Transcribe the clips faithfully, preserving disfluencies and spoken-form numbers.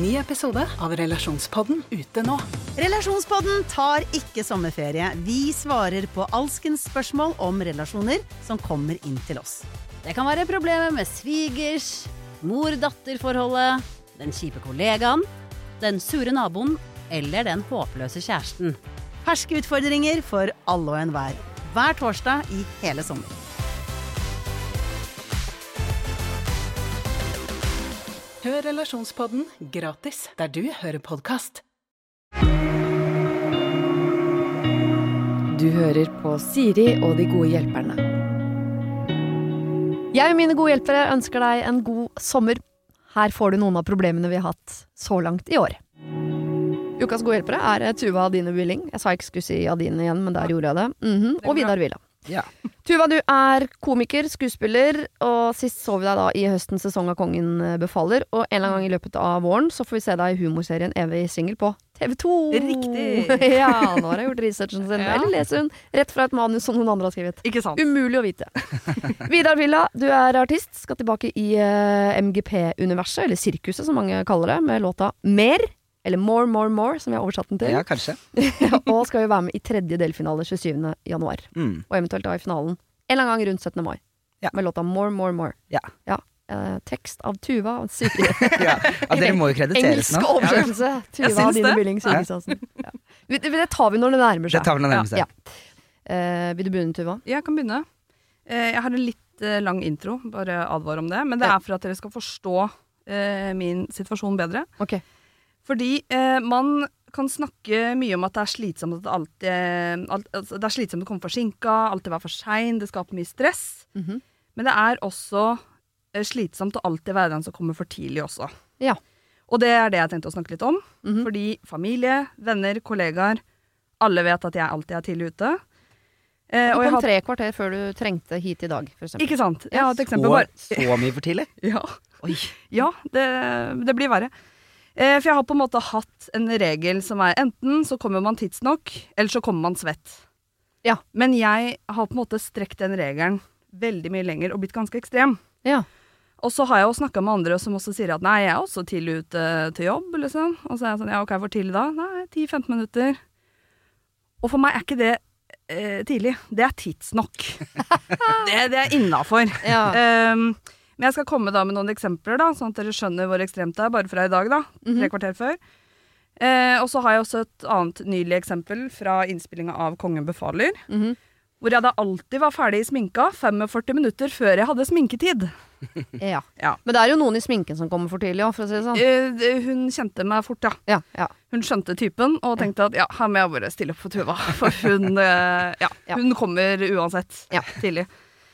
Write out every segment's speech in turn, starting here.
Ny episode av Relasjonspodden ute nå. Relasjonspodden tar ikke sommerferie. Vi svarer på alskens spørsmål om relasjoner som kommer inn til oss. Det kan være problemer med svigers, mor-datter-forholdet, den kjipe kollegaen, den sure naboen eller den håpløse kjæresten. Ferske utfordringer for alle og enhver. Hver torsdag i hele sommer. Hør Relasjonspodden gratis der du hører podcast. Du hører på Siri og de gode hjelperne. Jeg og mine gode hjelpere ønsker deg en god sommer. Her får du noen av problemene vi har hatt så langt i år. Ukas gode hjelpere er Tuva Adine Billing. Jeg sa ikke skulle si Adine igjen, men der gjorde jeg det. Mm-hmm. Og Vidar Villa. Ja. Tuva, du er komiker, skuespiller, og sist så vi deg da i høstens sesong av Kongen befaler, og en eller annen gang i løpet av våren så får vi se deg i humorserien Evig Singel på T V to. Riktig! Ja, nå har jeg gjort researchen sin. Ja. Eller leser hun rett fra et manus som noen andre har skrevet. Ikke sant? Umulig å vite. Vidar Villa, du er artist, skal tilbake i uh, M G P-universet, eller sirkuset som mange kaller det, med låta Mer, eller More, More, More, som jeg har oversatt den til. Ja, kanskje. Og skal jo være med i tredje delfinale tjuesjuende januar. Mm. Og eventuelt da i finalen en eller annen gang rundt syttende mai. Ja. Med låta More, More, More. Ja. Ja. Eh, tekst av Tuva og Siri. Ja. Ja, dere må jo krediteres nå. Engelsk oversettelse. Tuva og Dine Billing Sirisasen. Ja. Det tar vi når det nærmer seg. Det tar vi når det nærmer seg. Ja. Eh, vil du begynne, Tuva? Jeg kan begynne. Eh, jeg har en litt eh, lang intro, bare advar om det. Men det ja. er for at dere skal forstå eh, min situasjon bedre. Ok. Fordi eh, man kan snakke mye om at det er slitsomt at alltid, alt, altså, det er slitsomt å komme forsinka, alltid være for sein, det skaper mye stress. Mm-hmm. Men det er også eh, slitsomt å alltid være den som kommer for tidlig også. Ja. Og det er det jeg tenkte å snakke litt om. Mm-hmm. Fordi familie, venner, kollegaer, alle vet at jeg alltid er tidlig ute. Eh, du kom tre kvarter før du trengte hit i dag, for eksempel. Ikke sant? Jeg har et eksempel Så, bare. så mye for tidlig? Ja. Oi. Ja, det, det blir verre. Eh, for jeg har på en måte hatt en regel som er enten så kommer man tidsnok, eller så kommer man svett. Ja. Men jeg har på en måte strekt den regelen veldig mye lenger og blitt ganske ekstrem. Ja. Og så har jeg jo snakket med andre som også sier at nei, jeg er også tidlig ute til jobb, liksom. Og så er jeg sånn, ja, ok, hvor tidlig da? Nei, ti til femten minutter. Og for meg er ikke det eh, tidlig. Det er tidsnok. det, det er innenfor. Ja. Um, Men jeg skal komme da med noen eksempler da, sånn at dere skjønner hvor ekstremt det er, bare fra i dag da, mm-hmm. tre kvarter før. Eh, og så har jeg også et annet nylig eksempel fra innspillingen av Kongen befaler, mm-hmm. hvor jeg da alltid var ferdig i sminka førtifem minutter før jeg hadde sminketid. Ja. Ja. Men det er jo noen i sminken som kommer for tidlig, for å si det sånn. Eh, hun kjente meg fort, ja. Ja, ja. Hun skjønte typen, og tenkte at ja, her må jeg bare stille opp for Tuva, for hun, eh, ja, Ja. hun kommer uansett Ja. tidlig.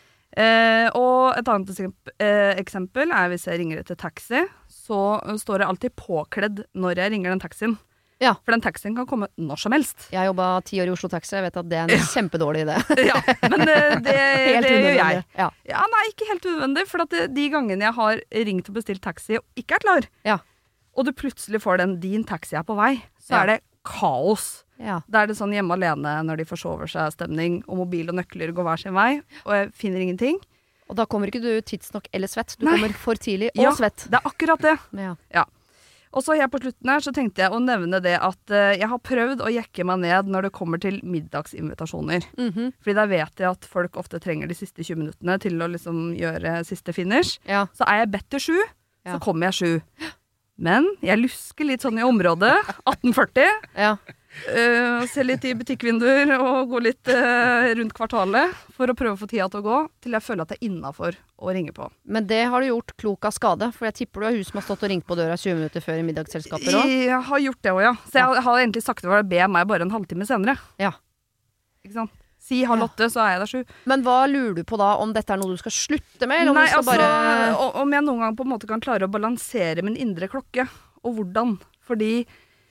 Eh, og et annet eksempel, eh, eksempel er hvis jeg ringer etter taxi, så står jeg alltid påkledd når jeg ringer den taxien. Ja. For den taxien kan komme når som helst. Jeg har jobbet ti år i Oslo Taxi, jeg vet at det er en Ja. kjempedårlig idé. Ja, men eh, det, Helt det gjør unødvendig. jeg. Ja. Ja, nei, ikke helt unødvendig, for at det, de gangene jeg har ringt og bestilt taxi og ikke er klar, Ja. og du plutselig får den, din taxi er på vei, så Ja. er det kaos. Ja. Da er det sånn hjemme alene når de forsover seg stemning, og mobil og nøkler går hver sin vei, og jeg finner ingenting. Og da kommer ikke du tidsnok eller svett. Du Nei. kommer for tidlig og Ja, svett. det er akkurat det. Ja. Ja. Og så helt på slutten her så tenkte jeg å nevne det at uh, jeg har prøvd å jekke meg ned når det kommer til middagsinvitasjoner. Mm-hmm. Fordi der vet jeg at folk ofte trenger de siste tjue minuttene til å liksom gjøre siste finish. Ja. Så er jeg bedt til sju, Ja. så kommer jeg sju. Men jeg lusker litt sånn i området, atten førti, Ja. uh, ser litt i butikkvinduer og går litt uh, rundt kvartalet for å prøve å få tida til å gå, til jeg føler at det er innenfor å ringe på. Men det har du gjort klok av skade, for jeg tipper du har hun som har stått og ringt på døra tjue minutter før i middagsselskaper også. Jeg har gjort det også, ja. Så jeg har egentlig sagt det var det be meg bare en halvtime senere. Ja. Ikke sant? Si halv Ja. åtte, så er jeg der sju. Men hva lurer du på da, om dette er noe du skal slutte med, eller om Nei, du skal altså, bare... o- om jeg noen gang på en måte kan klare å balansere min indre klokke, og hvordan. Fordi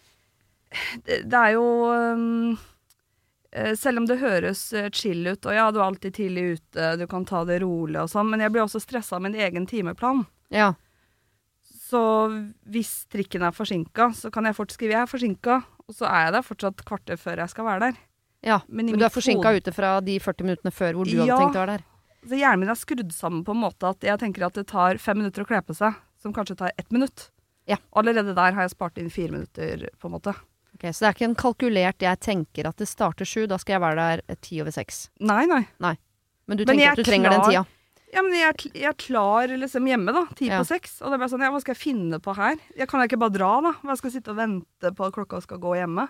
det, det er jo um, eh, selv om det høres eh, chill ut, og ja, du er alltid tidlig ute, du kan ta det rolig og sånn, men jeg blir også stresset av min egen timeplan. Ja. Så hvis trikken er forsinket, så kan jeg fort skrive jeg er forsinket, og så er jeg der fortsatt kvarter før jeg skal være der. Ja, Men i men du er mitt forsinket hode- ute fra de førti minuttene før hvor du hadde Ja. tenkt å være der. Så hjernen min er skrudd sammen på en måte at jeg tenker at det tar fem minutter å kle på seg, som kanskje tar ett minutt. Ja. Allerede der har jeg spart inn fire minutter, på en måte. Ok, så det er ikke en kalkulert jeg tenker at det starter sju, da skal jeg være der ti over seks. Nei, nei. Men du Men tenker jeg at du trenger klar- den tida. Ja, men jeg er, kl- jeg er klar liksom hjemme da, ti Ja. på seks. Og det er bare sånn, ja, hva skal jeg finne på her? Jeg kan ikke bare dra da. Hva skal jeg sitte og vente på at klokka skal gå hjemme?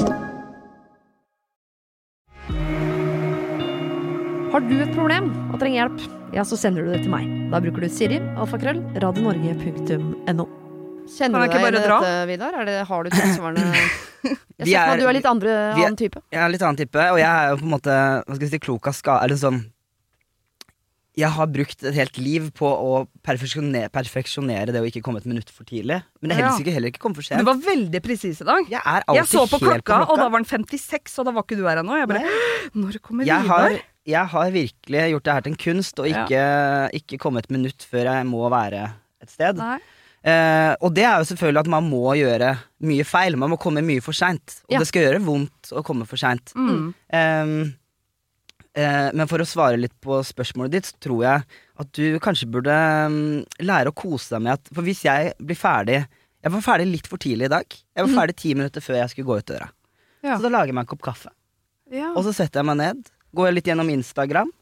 Har du et problem og trenger hjelp, ja, så sender du det til meg. Da bruker du Siri, alfakrøll, radionorge punktum no. Kjenner Kan du jeg ikke deg bare i dra? dette, Vidar? Er det, har du tilsvarende Jeg Vi ser for meg er- at du er litt andre, vi er- annen type. Jeg er litt annen type, og jeg er jo på en måte Hva skal jeg si, klok av skade. Eller sånn Jeg har brukt et helt liv på å perfeksjonere, perfeksjonere det å ikke komme et minutt for tidlig. Men det er Ja. helst ikke heller ikke komme for Du sent. var veldig presis i dag. Jeg er alltid Jeg så på helt klokka, på og da var den femtiseks, og da var ikke du her ennå. Jeg bare, når kommer jeg Vidar? har, jeg har virkelig gjort det her til en kunst, og ikke, ikke komme et minutt før jeg må være et sted. Nei. Eh, og det er jo selvfølgelig at man må gjøre mye feil. Man må komme mye for seint. Og Ja. det skal gjøre vondt å komme for seint. Mm. Um, eh, men for å svare litt på spørsmålet ditt, så tror jeg at du kanskje burde um, lære å kose deg med at For hvis jeg blir ferdig Jeg var ferdig litt for tidlig i dag. Jeg var ferdig ti minutter før jeg skulle gå ut døra. Ja. Så da lager jeg meg en kopp kaffe. Ja. Og så setter jeg meg ned, går litt gjennom Instagram.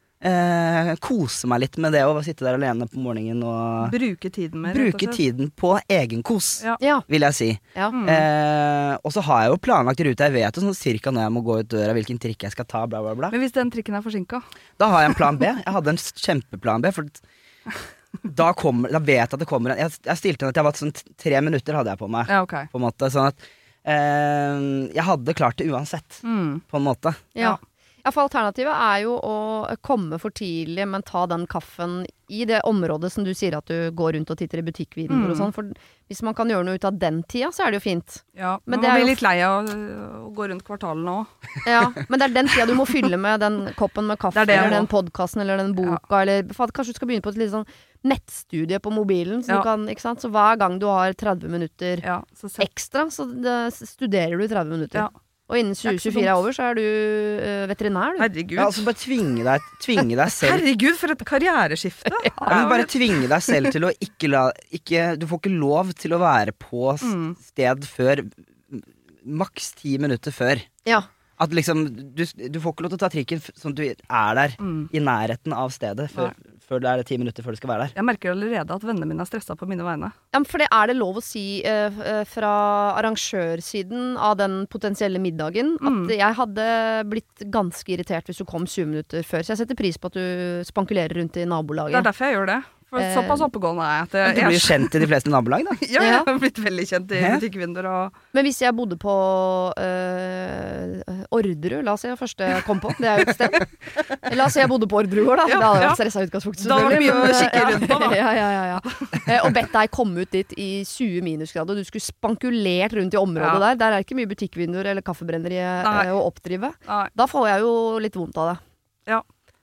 Eh, koser meg litt med det å sitte der alene på morgenen og Bruke tiden mer. rett og bruke slett. tiden på egenkos, Ja. Ja. vil jeg si. Ja. Mm. Eh, og så har jeg jo planlagt rute. Jeg vet jo sånn cirka når jeg må gå ut døra, hvilken trikk jeg skal ta, bla, bla, bla. Men hvis den trikken er forsinka? Da har jeg en plan B. Jeg hadde en kjempeplan B. For da, kommer, da vet jeg at det kommer en Jeg, jeg stilte den at jeg var sånn t- tre minutter hadde jeg på meg. Ja, ok. På en måte, sånn at eh, jeg hadde klart det uansett, Mm. på en måte. Ja. Ja, for alternativet er jo å komme for tidlig, men ta den kaffen i det området som du sier at du går rundt og titter i butikkvinduer Mm. og sånn. For hvis man kan gjøre noe ut av den tida, så er det jo fint. Ja, Men men det man er blir jo- litt lei av å, å gå rundt kvartalene òg. Ja, men det er den tida du må fylle med den koppen med kaffe, Det er det jeg eller må. den podkasten, eller den boka, eller for at kanskje du skal begynne på et litt sånn nettstudie på mobilen, så, Ja. du kan, ikke sant? Så hver gang du har tretti minutter Ja, så sett. ekstra, så det, studerer du i tretti minutter. Ja. Og innen Det er ikke så tjue tjuefire er dumt. over, så er du øh, veterinær, du. Herregud. Ja, altså bare tvinge deg, tvinge deg selv Herregud, for et karriereskifte. ja, men Bare tvinge deg selv til å ikke la ikke, Du får ikke lov til å være på s- Mm. sted før maks ti minutter før. Ja. At liksom Du, du får ikke lov til å ta trikken f- sånn at du er der Mm. i nærheten av stedet før, før det er ti minutter før du skal være der. Jeg merker allerede at vennene mine er stressa på mine vegne. Ja, men for det er det lov å si eh, eh, fra arrangørsiden av den potensielle middagen Mm. at jeg hadde blitt ganske irritert hvis du kom tjue minutter før. Så jeg setter pris på at du spankulerer rundt i Det er nabolaget. derfor jeg gjør det. For Eh, såpass oppegående er jeg. At Du jeg, blir jo kjent i de fleste nabolag, da. ja, jeg Ja. har blitt veldig kjent i Hæ? butikkvinduer og Men hvis jeg bodde på øh, Orderud, la oss si det første jeg kom på, det er jo et sted. La oss si jeg bodde på Orderud gård, da. Ja, da hadde jeg ja. vært stressa i utgangspunktet, Da var det selvfølgelig, mye å men, kikke ja. rundt på, da. Ja, ja, ja, ja. Eh, Og bedt deg komme ut dit i tjue minusgrader, og du skulle spankulert rundt i området Ja. der. Der er det ikke mye butikkvinduer eller kaffebrenneri Nei. eh, å oppdrive. Nei. Da får jeg jo litt vondt av det. Ja.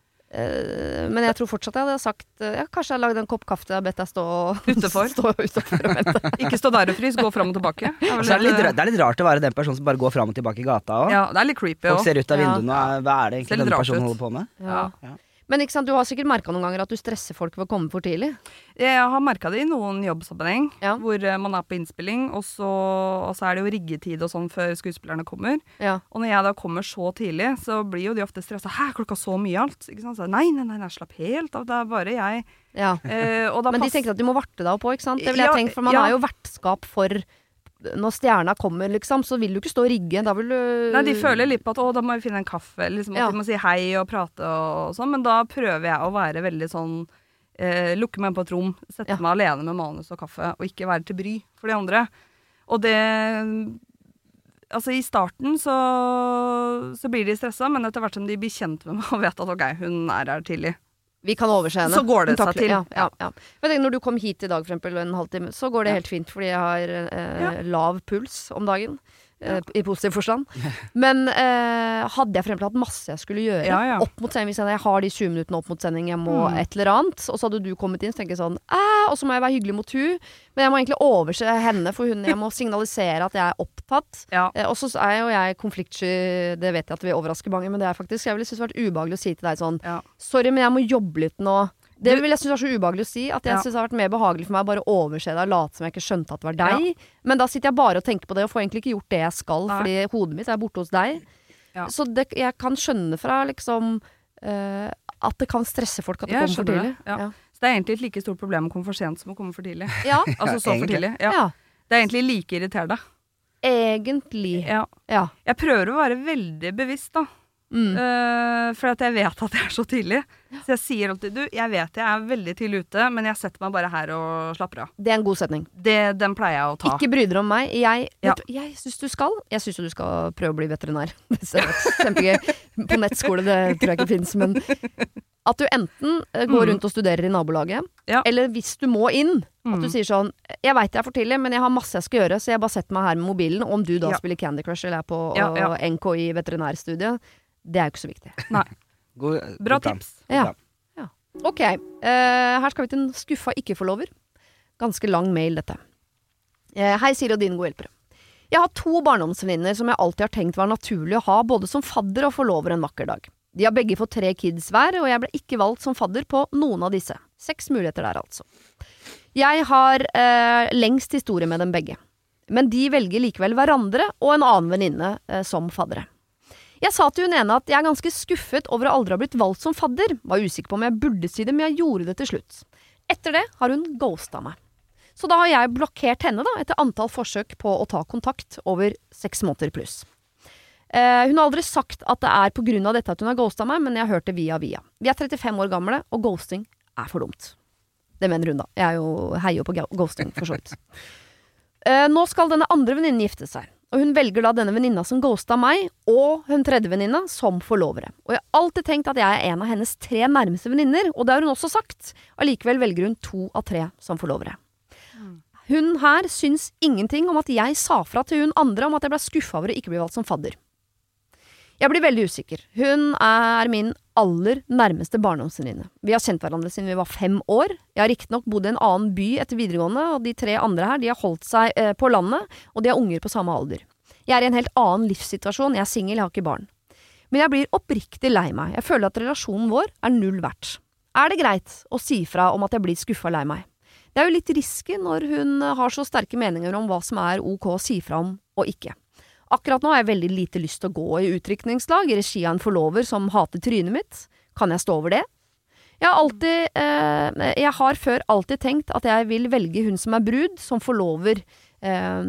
Eh, Men jeg tror fortsatt jeg hadde sagt eh, ja, kanskje jeg hadde lagd en kopp kaffe til jeg har bedt deg stå Utenfor. stå utenfor og vente. Ikke stå der og frys, gå fram og tilbake. Det er Og vel så er det, litt, litt, ra- det er litt rart å være den personen som bare går fram og tilbake i gata òg. ja, det er litt creepy Folk òg. ser ut av Ja. vinduene, og hva er det Ser egentlig litt denne rart personen ut. holder på med? Ja. Ja. Men ikke sant, du har sikkert merka noen ganger at du stresser folk ved å komme for tidlig. Jeg har merka det i noen jobbsammenheng, Ja. hvor eh, man er på innspilling, og så, og så er det jo riggetid og sånn før skuespillerne kommer. Ja. Og når jeg da kommer så tidlig, så blir jo de ofte stressa. 'Hæ, klokka så mye alt?' Ikke sant? Så, nei, nei, nei, nei, slapp helt av. Det er bare jeg. Ja. Eh, og da Men de pass- tenker at de må varte deg opp òg, ikke sant? Det ville Ja, jeg tenkt, for man ja. er jo vertskap for når stjerna kommer, liksom, så vil du ikke stå og rigge. Da vil du Nei, de føler litt på at 'å, da må vi finne en kaffe', liksom at Ja. de må si hei og prate og sånn. Men da prøver jeg å være veldig sånn eh, lukke meg inn på et rom, sette Ja. meg alene med manus og kaffe, og ikke være til bry for de andre. Og det Altså, i starten så, så blir de stressa, men etter hvert som de blir kjent med meg og vet at OK, hun er her tidlig. Vi kan overse henne. Så går det Hun takler- seg til. Ja, ja, ja. Jeg tenker, når du kom hit i dag, for eksempel, en halvtime, så går det Ja. helt fint, fordi jeg har eh, Ja. lav puls om dagen. eh, I positiv forstand. Men eh, hadde jeg for eksempel hatt masse jeg skulle gjøre Ja, ja. opp mot sending, hvis jeg, jeg har de tjue minuttene opp mot sending, jeg må Mm. et eller annet, og så hadde du kommet inn, så tenker jeg sånn Æ, og så må jeg være hyggelig mot hun, men jeg må egentlig overse henne, for hun, jeg må signalisere at jeg er opptatt. Ja. Eh, og så er jo jeg konfliktsky, det vet jeg at vil overraske mange, men det er faktisk, jeg ville synes det vært ubehagelig å si til deg sånn Ja. sorry, men jeg må jobbe litt nå. Det vil jeg synes er så ubehagelig å si, at jeg Ja. synes det har vært mer behagelig for meg å bare overse det og late som jeg ikke skjønte at det var deg. Men da sitter jeg bare og tenker på det og får egentlig ikke gjort det jeg skal, Nei. fordi hodet mitt er borte hos deg. Ja. Så det, jeg kan skjønne fra liksom eh, at det kan stresse folk at det Jeg kommer for skjønner tidlig. det, ja. Så det er egentlig et like stort problem å komme for sent som å komme for tidlig. Ja. Altså så for Egentlig. tidlig. Ja. Ja. Det er egentlig like irriterende. Egentlig. Ja. Ja. Jeg prøver å være veldig bevisst, da. Mm. Uh, for at jeg vet at jeg er så tidlig. Så jeg sier alltid, du, jeg vet jeg er veldig tidlig ute, men jeg setter meg bare her og slapper av. Det er en god setning. Det, den pleier jeg å ta. Ikke bry dere om meg. Jeg, Ja. vet du, jeg syns du skal Jeg syns jo du skal prøve å bli veterinær. Det ser kjempegøy. På nettskole, det tror jeg ikke fins, men at du enten eh, går Mm. rundt og studerer i nabolaget, Ja. eller hvis du må inn, at du Mm. sier sånn Jeg veit jeg er for tidlig, men jeg har masse jeg skal gjøre, så jeg bare setter meg her med mobilen. Og om du da Ja. spiller Candy Crush eller er på Ja, ja. og N K I veterinærstudiet, det er jo ikke så viktig. Nei. God, Bra god plan. tips. God Ja. plan. Ok, eh, her skal vi til en skuffa ikke-forlover. Ganske lang mail, dette. Eh, hei, Siri og dine gode hjelpere. Jeg har to barndomsvenninner som jeg alltid har tenkt var naturlig å ha både som fadder og forlover en vakker dag. De har begge fått tre kids hver, og jeg ble ikke valgt som fadder på noen av disse. Seks muligheter der, altså. Jeg har eh, lengst historie med dem begge. Men de velger likevel hverandre og en annen venninne eh, som faddere. Jeg sa til hun ene at jeg er ganske skuffet over å aldri ha blitt valgt som fadder. Var usikker på om jeg burde si det, men jeg gjorde det til slutt. Etter det har hun ghostet meg. Så da har jeg blokkert henne da, etter antall forsøk på å ta kontakt over seks måneder pluss. Eh, hun har aldri sagt at det er på grunn av dette at hun har ghostet meg, men jeg har hørt det via via. Vi er trettifem år gamle, og ghosting er for dumt. Det mener hun da. Jeg er jo, heier jo på ga- ghosting, for så vidt. Eh, nå skal denne andre venninnen gifte seg. Og hun velger da denne venninna som ghostet meg, og hun tredje venninna som forlovere. Og jeg har alltid tenkt at jeg er en av hennes tre nærmeste venninner, og det har hun også sagt. Allikevel velger hun to av tre som forlovere. Hun her syns ingenting om at jeg sa fra til hun andre om at jeg ble skuffet over å ikke bli valgt som fadder. Jeg blir veldig usikker. Hun er min aller nærmeste barndomsvenninne. Vi har kjent hverandre siden vi var fem år. Jeg har riktignok bodd i en annen by etter videregående, og de tre andre her, de har holdt seg eh, på landet, og de har unger på samme alder. Jeg er i en helt annen livssituasjon, jeg er singel, jeg har ikke barn. Men jeg blir oppriktig lei meg. Jeg føler at relasjonen vår er null verdt. Er det greit å si fra om at jeg blir skuffet lei meg? Det er jo litt risky når hun har så sterke meninger om hva som er ok å si fra om og ikke. Akkurat nå har jeg veldig lite lyst til å gå i utdrikningslag i regi av en forlover som hater trynet mitt. Kan jeg stå over det? Jeg har alltid, eh, jeg har før alltid tenkt at jeg vil velge hun som er brud, som forlover, eh,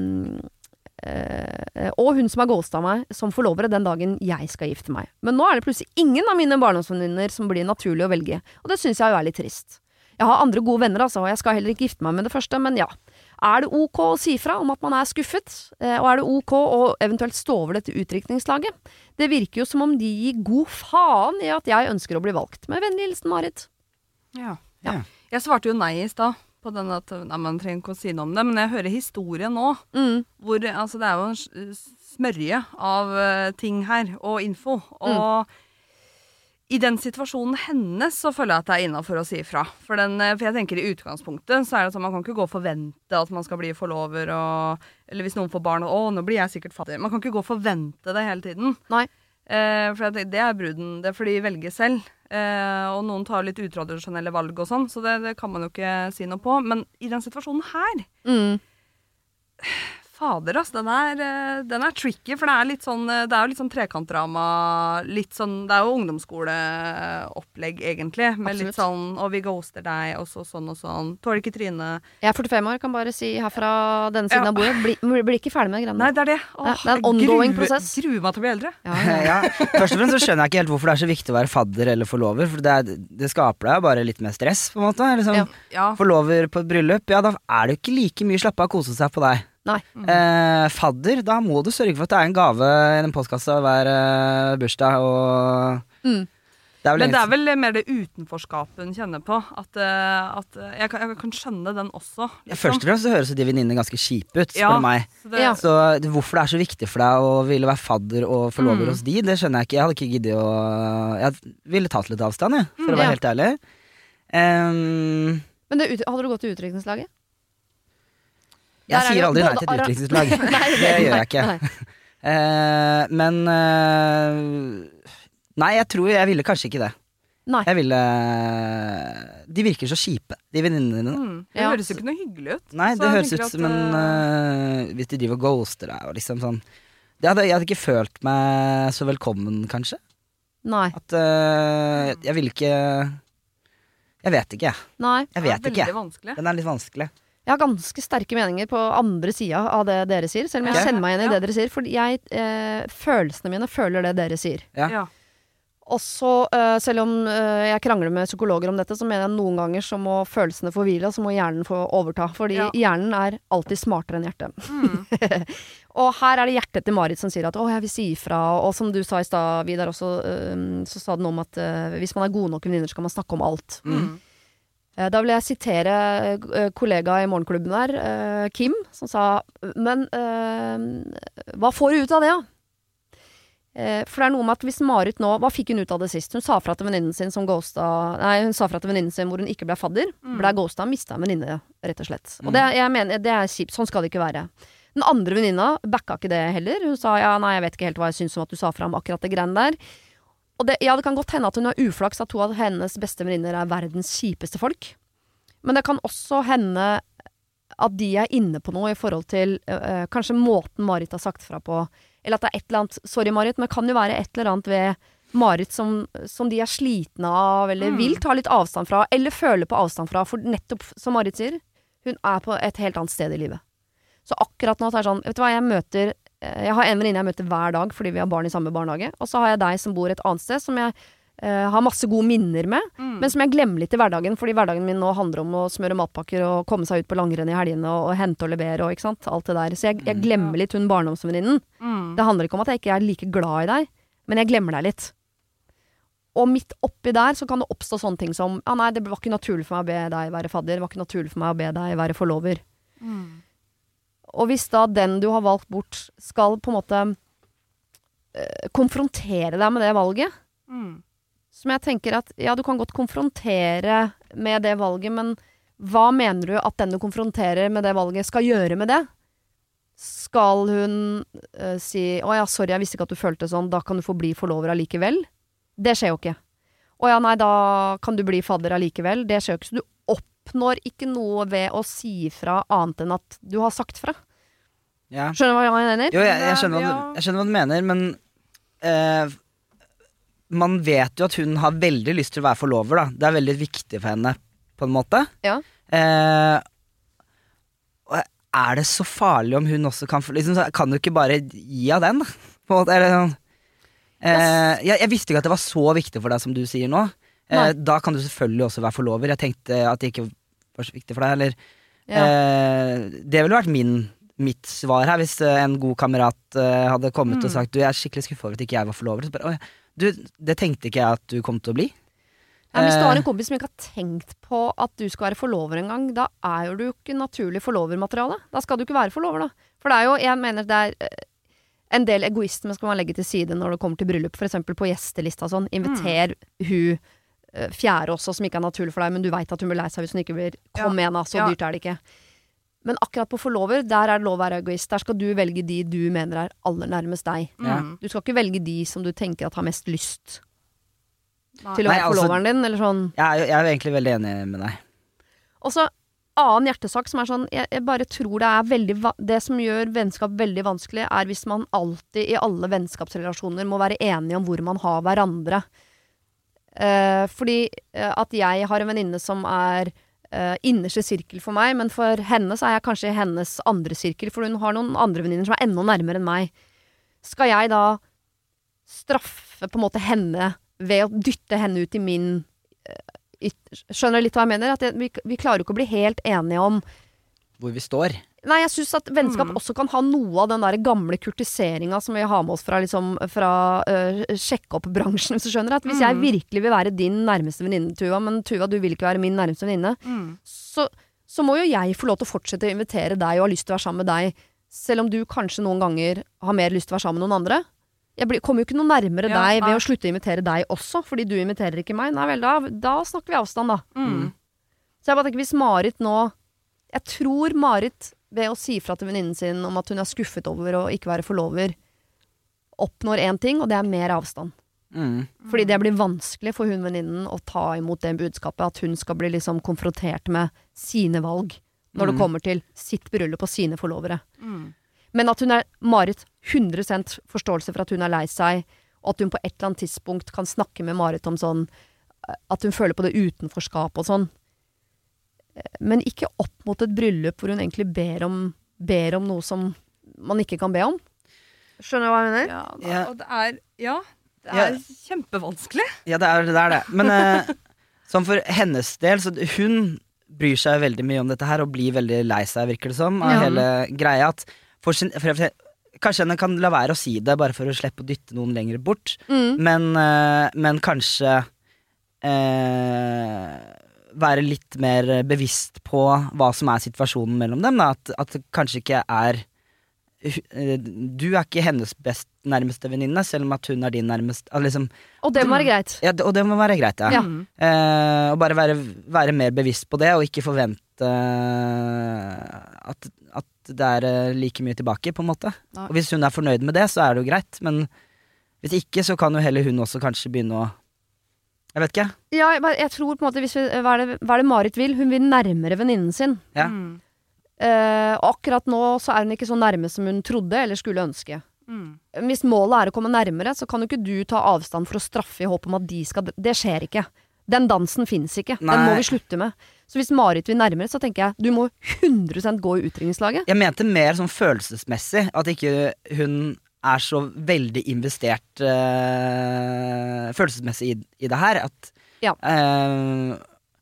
eh, og hun som har ghostet meg som forlovere den dagen jeg skal gifte meg. Men nå er det plutselig ingen av mine barndomsvenninner som blir naturlig å velge, og det synes jeg jo er litt trist. Jeg har andre gode venner, altså, og jeg skal heller ikke gifte meg med det første, men ja. Er det ok å si fra om at man er skuffet, eh, og er det ok å eventuelt stå over dette utdrikningslaget? Det virker jo som om de gir god faen i at jeg ønsker å bli valgt. Med vennlig hilsen, Marit. Ja. Ja. Jeg svarte jo nei i stad på den at nei, man trenger ikke å si noe om det, men jeg hører historien nå, Mm. hvor altså, det er jo en s- smørje av eh, ting her, og info, og i den situasjonen hennes så føler jeg at det er innenfor å si ifra. For, den, eh, for jeg tenker i utgangspunktet så er det sånn, man kan ikke gå og forvente at man skal bli forlover, og, eller hvis noen får barn, å, nå blir jeg sikkert fattig. Man kan ikke gå og forvente det hele tiden. Nei. Eh, for det, det er bruden, det er for de velger selv. Eh, og noen tar litt utradisjonelle valg og sånn, så det, det kan man jo ikke si noe på. Men i den situasjonen her, Mm. fader ass, den er, eh, den er tricky, for det er litt sånn, eh, det er jo litt sånn trekantdrama, litt sånn, det er jo ungdomsskoleopplegg egentlig, med litt Absolutt. sånn, og vi ghoster deg, og så sånn og sånn, tåler ikke trynet. Jeg er førtifem år, kan bare si her fra denne siden Ja. av bordet. Blir bli, bli ikke ferdig med de greiene. Nei, det er det. Åh, Ja, det er en jeg ongoing gruer- prosess. Gruer meg til å bli eldre. Ja, ja. Ja, først og fremst så skjønner jeg ikke helt hvorfor det er så viktig å være fadder eller forlover, for det, er, det skaper deg bare litt mer stress, på en måte. Liksom, Ja. Ja. Forlover på et bryllup, ja, da er det jo ikke like mye slappe av å kose seg på deg. Nei. Eh, fadder, da må du sørge for at det er en gave i den postkassa hver eh, bursdag, og Mm. det er vel Men det er egentlig- vel mer det utenforskapet hun kjenner på, at, eh, at eh, jeg, kan, jeg kan skjønne den også. ja, liksom. Først og fremst så høres jo de venninnene ganske kjipe ut, spør Ja. du meg. Så det, Ja. Så det- hvorfor det er så viktig for deg å ville være fadder og forlover Mm. hos de, det skjønner jeg ikke. Jeg hadde ikke giddet å Jeg ville tatt litt avstand, jeg, for å Ja. være helt ærlig. Ehm, Men det, ut- hadde du gått til utdrikningslaget? jeg Der er sier det aldri nei både til et ara- utdrikningslag. Nei, Det gjør jeg ikke. Nei. Eh, men eh, Nei, jeg tror jeg ville kanskje ikke det. Nei. Jeg ville De virker så kjipe, de venninnene dine. Mm. Det Ja. høres jo ikke noe hyggelig ut. Nei, Så det jeg høres tenker ut at, som en eh, øh, hvis de driver og ghoster deg og liksom sånn det hadde, Jeg hadde ikke følt meg så velkommen, kanskje. Nei. At øh, Jeg ville ikke Jeg vet ikke, jeg. Nei. Jeg det er vet ikke. veldig vanskelig. Den er litt vanskelig. Jeg har ganske sterke meninger på andre sida av det dere sier, selv om jeg Ok. kjenner meg igjen i Ja. det dere sier. For jeg, eh, følelsene mine føler det dere sier. Ja. Ja. Og så, eh, selv om eh, jeg krangler med psykologer om dette, så mener jeg noen ganger så må følelsene få hvile, og så må hjernen få overta. Fordi Ja. hjernen er alltid smartere enn hjertet. Mm. Og her er det hjertet til Marit som sier at 'å, jeg vil si ifra'. Og som du sa i stad, Vidar, også, eh, så sa den om at eh, hvis man er gode nok venninner, så kan man snakke om alt. Mm. Eh, Da vil jeg sitere eh, kollega i morgenklubben der, eh, Kim, som sa Men eh, hva får du ut av det, da? Eh, For det er noe med at hvis Marit nå Hva fikk hun ut av det sist? Hun sa fra til venninnen sin som ghosta Nei, hun sa fra til venninnen sin hvor hun ikke ble fadder. Mm. Ble ghosta, mista en venninne, rett og slett. Og det, jeg mener, det er kjipt. Sånn skal det ikke være. Den andre venninna backa ikke det heller. Hun sa ja, nei, jeg vet ikke helt hva jeg syns om at du sa fra om akkurat det greiene der. Og det, ja, det kan godt hende at hun har uflaks at to av hennes beste venninner er verdens kjipeste folk. Men det kan også hende at de er inne på noe i forhold til øh, kanskje måten Marit har sagt fra på. Eller at det er et eller annet Sorry, Marit, men det kan jo være et eller annet ved Marit som, som de er slitne av, eller Mm. vil ta litt avstand fra, eller føler på avstand fra. For nettopp, som Marit sier, hun er på et helt annet sted i livet. Så akkurat nå så er det sånn, vet du hva, jeg møter Jeg har en venninne jeg møter hver dag fordi vi har barn i samme barnehage. Og så har jeg deg som bor et annet sted, som jeg eh, har masse gode minner med. Mm. Men som jeg glemmer litt i hverdagen, fordi hverdagen min nå handler om å smøre matpakker og komme seg ut på langrenn i helgene og, og hente og levere og ikke sant, alt det der. Så jeg, jeg glemmer litt hun barndomsvenninnen. Mm. Det handler ikke om at jeg ikke er like glad i deg, men jeg glemmer deg litt. Og midt oppi der så kan det oppstå sånne ting som ja, nei, det var ikke naturlig for meg å be deg være fadder. Det var ikke naturlig for meg å be deg være forlover. Mm. Og hvis da den du har valgt bort, skal på en måte øh, konfrontere deg med det valget, Mm. som jeg tenker at ja, du kan godt konfrontere med det valget, men hva mener du at den du konfronterer med det valget skal gjøre med det? Skal hun øh, si 'Å ja, sorry, jeg visste ikke at du følte sånn, da kan du få bli forlover allikevel'? Det skjer jo ikke. 'Å ja, nei, da kan du bli fadder allikevel'? Det skjer jo ikke. Så du oppnår ikke noe ved å si fra annet enn at du har sagt fra. Ja. Skjønner du hva jeg mener? Jo, jeg, jeg, skjønner hva Ja. du, jeg skjønner hva du mener, men eh, man vet jo at hun har veldig lyst til å være forlover, da. Det er veldig viktig for henne, på en måte. Ja. Eh, og er det så farlig om hun også kan få liksom, så Kan du ikke bare gi av den, da? På en måte, eller sånn. Eh, jeg, jeg visste ikke at det var så viktig for deg som du sier nå. Eh, Nei. da kan du selvfølgelig også være forlover. Jeg tenkte at det ikke var så viktig for deg. Eller Ja. eh, Det ville vært min mitt svar her hvis eh, en god kamerat eh, hadde kommet Mm. og sagt Du, jeg er skikkelig skuffet over at ikke jeg var forlover. Så bare, «Å ja, du, det tenkte ikke jeg at du kom til å bli. Nei, hvis du har Eh, en kompis som ikke har tenkt på at du skal være forlover en gang, da er jo du ikke naturlig forlovermateriale. Da skal du ikke være forlover, da. For det er jo, jeg mener det er eh, en del egoisme skal man legge til side når det kommer til bryllup. For eksempel på gjestelista sånn. Inviter hun eh, fjerde også, som ikke er naturlig for deg, men du vet at hun blir lei seg hvis hun ikke blir Kom igjen, da, så Ja. dyrt er det ikke. Men akkurat på forlover, der er det lov å være egoist. Der skal du velge de du mener er aller nærmest deg. Ja. Mm. Du skal ikke velge de som du tenker at har mest lyst Nei. til å Nei, være altså- forloveren din, eller sånn. jeg, er, jo- jeg er egentlig veldig enig med deg. Og så annen hjertesak som er sånn, jeg, jeg bare tror det er veldig va- det som gjør vennskap veldig vanskelig, er hvis man alltid i alle vennskapsrelasjoner må være enige om hvor man har hverandre. Eh, fordi eh, at jeg har en venninne som er eh, innerste sirkel for meg, men for henne så er jeg kanskje i hennes andre sirkel, for hun har noen andre venninner som er enda nærmere enn meg. Skal jeg da straffe på en måte henne ved å dytte henne ut i min eh, yt- Skjønner du litt hva jeg mener? At jeg, vi, vi klarer jo ikke å bli helt enige om Hvor vi står. Nei, jeg syns at vennskap Mm. også kan ha noe av den der gamle kurtiseringa som vi har med oss fra, liksom, fra øh, sjekke-opp-bransjen, hvis du skjønner. At hvis jeg Mm. virkelig vil være din nærmeste venninne, Tuva, men Tuva, du vil ikke være min nærmeste venninne, Mm. så, så må jo jeg få lov til å fortsette å invitere deg og ha lyst til å være sammen med deg, selv om du kanskje noen ganger har mer lyst til å være sammen med noen andre. Jeg blir, kommer jo ikke noe nærmere Ja, deg ved nei. å slutte å invitere deg også, fordi du inviterer ikke meg. Nei vel, da, da snakker vi avstand, da. Mm. Så jeg bare tenker, hvis Marit nå Jeg tror Marit, ved å si fra til venninnen sin om at hun er skuffet over å ikke være forlover, oppnår én ting, og det er mer avstand. Mm. Fordi det blir vanskelig for hun venninnen å ta imot det budskapet, at hun skal bli liksom konfrontert med sine valg når det Mm. kommer til sitt bryllup og sine forlovere. Mm. Men at hun er Marit hundre prosent forståelse for at hun er lei seg, og at hun på et eller annet tidspunkt kan snakke med Marit om sånn, at hun føler på det utenforskap og sånn. Men ikke opp mot et bryllup hvor hun egentlig ber om, ber om noe som man ikke kan be om. Skjønner du hva jeg mener? Ja, da, Ja. og det er, ja, det Ja. er kjempevanskelig. Ja, det er det. Er det. Men eh, sånn for hennes del, så hun bryr seg veldig mye om dette her, og blir veldig lei seg, virker det som, av Ja. hele greia. At for sin, for, for, kanskje henne kan la være å si det, bare for å slippe å dytte noen lenger bort. Mm. Men, eh, men kanskje eh, være litt mer bevisst på hva som er situasjonen mellom dem. Da. At, at det kanskje ikke er eh, du er ikke hennes best nærmeste venninne, selv om at hun er din nærmeste ah, liksom, Og det må være greit. ja, det- Og det må være greit, ja. Ja. Mm. Eh, og bare være, være mer bevisst på det, og ikke forvente eh, at, at det er eh, like mye tilbake, på en måte. Nei. Og hvis hun er fornøyd med det, så er det jo greit. Men hvis ikke, så kan jo heller hun også kanskje begynne å Jeg vet ikke. Ja, jeg, bare- jeg tror på en måte hvis vi, hva, er det, hva er det Marit vil? Hun vil nærmere venninnen sin. Ja. Mm. Eh, og akkurat nå så er hun ikke så nærme som hun trodde eller skulle ønske. Mm. Hvis målet er å komme nærmere, så kan jo ikke du ta avstand for å straffe i håp om at de skal Det skjer ikke. Den dansen finnes ikke. Den Nei. må vi slutte med. Så hvis Marit vil nærmere, så tenker jeg du må hundre prosent gå i utdrikningslaget. Jeg mente mer sånn følelsesmessig, at ikke hun er så veldig investert eh, følelsesmessig i, i det her. At Ja. eh,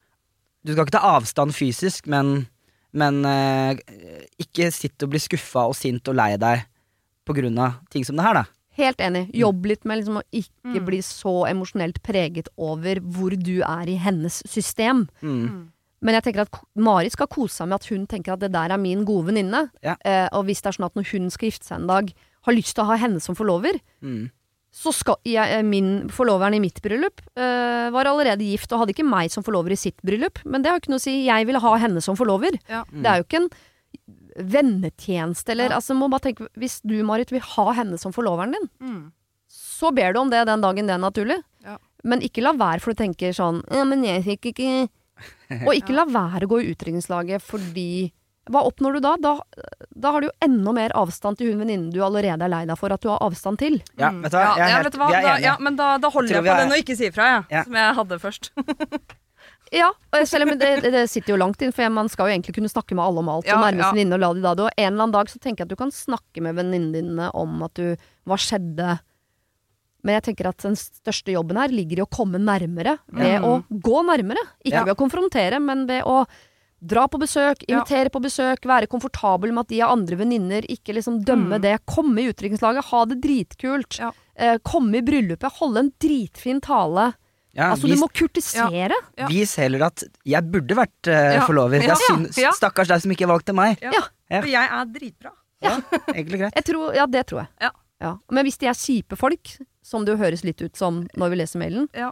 du skal ikke ta avstand fysisk, men, men eh, ikke sitte og bli skuffa og sint og lei deg på grunn av ting som det her, da. Helt enig. Jobb litt med liksom å ikke Mm. bli så emosjonelt preget over hvor du er i hennes system. Mm. Men jeg tenker at Ko- Marit skal kose seg med at hun tenker at det der er min gode venninne. Ja. Eh, og hvis det er sånn at når hun skal gifte seg en dag, har lyst til å ha henne som forlover, Mm. så skal jeg, eh, min forloveren i mitt bryllup eh, var allerede gift og hadde ikke meg som forlover i sitt bryllup. Men det har ikke noe å si. Jeg ville ha henne som forlover. Ja. Mm. Det er jo ikke en vennetjeneste eller Ja. altså må bare tenke, hvis du, Marit, vil ha henne som forloveren din, Mm. så ber du om det den dagen det er naturlig. Ja. Men ikke la være for du tenker sånn ja, men jeg fikk ikke Og ikke la være å gå i utdrikningslaget fordi Hva oppnår du da? da? Da har du jo enda mer avstand til hun venninnen du allerede er lei deg for at du har avstand til. Ja, Mm. vet du hva? Jeg er ja, helt- vet du hva? vi er Da, enige. ja, men da, da holder Jeg tror jeg, vi på er- den og ikke sier ifra, jeg. Ja. Som jeg hadde først. Ja, og selv om det, det sitter jo langt inn, for man skal jo egentlig kunne snakke med alle om alt. Ja, og nærmest ja. venninne og la de da det. Og en eller annen dag så tenker jeg at du kan snakke med venninnene dine om at du Hva skjedde? Men jeg tenker at den største jobben her ligger i å komme nærmere ved Mm. å gå nærmere. Ikke Ja. ved å konfrontere, men ved å dra på besøk, Ja. invitere på besøk, være komfortabel med at de har andre venninner, ikke liksom dømme Mm. det. Komme i utdrikningslaget, ha det dritkult. Ja. Eh, komme i bryllupet, holde en dritfin tale. Ja, altså, vis, du må kurtisere. Ja. vis heller at jeg burde vært eh, Ja. forlover. Ja. Jeg syns, Ja. Stakkars deg som ikke valgte meg. Ja. Ja. For jeg er dritbra. Egentlig greit. Jeg tror, ja, det tror jeg. Ja. Men hvis de er kjipe folk, som det jo høres litt ut som når vi leser mailen, Ja.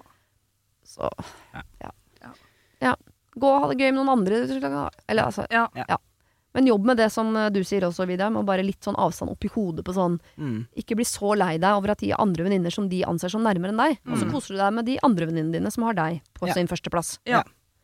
så Ja. ja. Ja. ja. Gå og ha det gøy med noen andre. Eller altså Ja. ja. Men jobb med det som du sier også, Vidar, med bare litt sånn avstand opp i hodet på sånn Mm. ikke bli så lei deg over at de har andre venninner som de anser som nærmere enn deg. Og så Mm. koser du deg med de andre venninnene dine som har deg på Ja. sin førsteplass. Ja.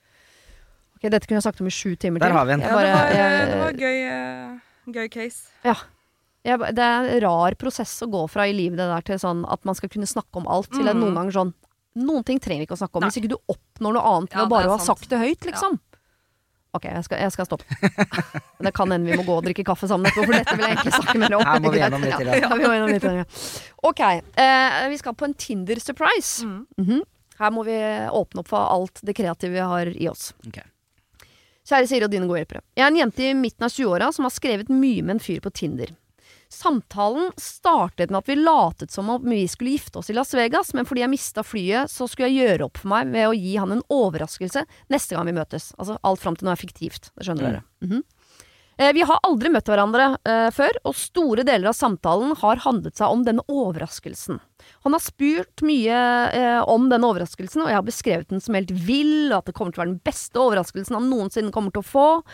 Ok, dette kunne jeg sagt om i sju timer Der til. har vi en. Jeg Ja, bare, det, var, jeg- det var gøy, eh, gøy case. Jeg, ba- det er en rar prosess å gå fra i livet det der til sånn at man skal kunne snakke om alt, til at Mm. noen ganger sånn noen ting trenger vi ikke å snakke om, Nei. hvis ikke du oppnår noe annet ved Ja, å bare det er ha sant. sagt det høyt, liksom. Ok, jeg skal, jeg skal stoppe. Men det kan hende vi må gå og drikke kaffe sammen etterpå, for dette vil jeg egentlig snakke mer om. Her må vi Greit. gjennom litt til. Ja, Ja. vi må gjennom litt til, ja. Ok, eh, vi skal på en Tinder-surprise. Mm. Mhm. Her må vi åpne opp for alt det kreative vi har i oss. Ok. Kjære Siri og dine gode hjelpere. Jeg er en jente i midten av tjueåra som har skrevet mye med en fyr på Tinder. Samtalen startet med at vi latet som om vi skulle gifte oss i Las Vegas, men fordi jeg mistet flyet, så skulle jeg gjøre opp for meg ved å gi han en overraskelse neste gang vi møtes. Altså alt frem til nå er fiktivt, det skjønner Mm. dere. Mhm. eh, vi har aldri møtt hverandre eh, før, og store deler av samtalen har handlet seg om denne overraskelsen. Han har spurt mye eh, om denne overraskelsen, og jeg har beskrevet den som helt vill, og at det kommer til å være den beste overraskelsen han noensinne kommer til å få.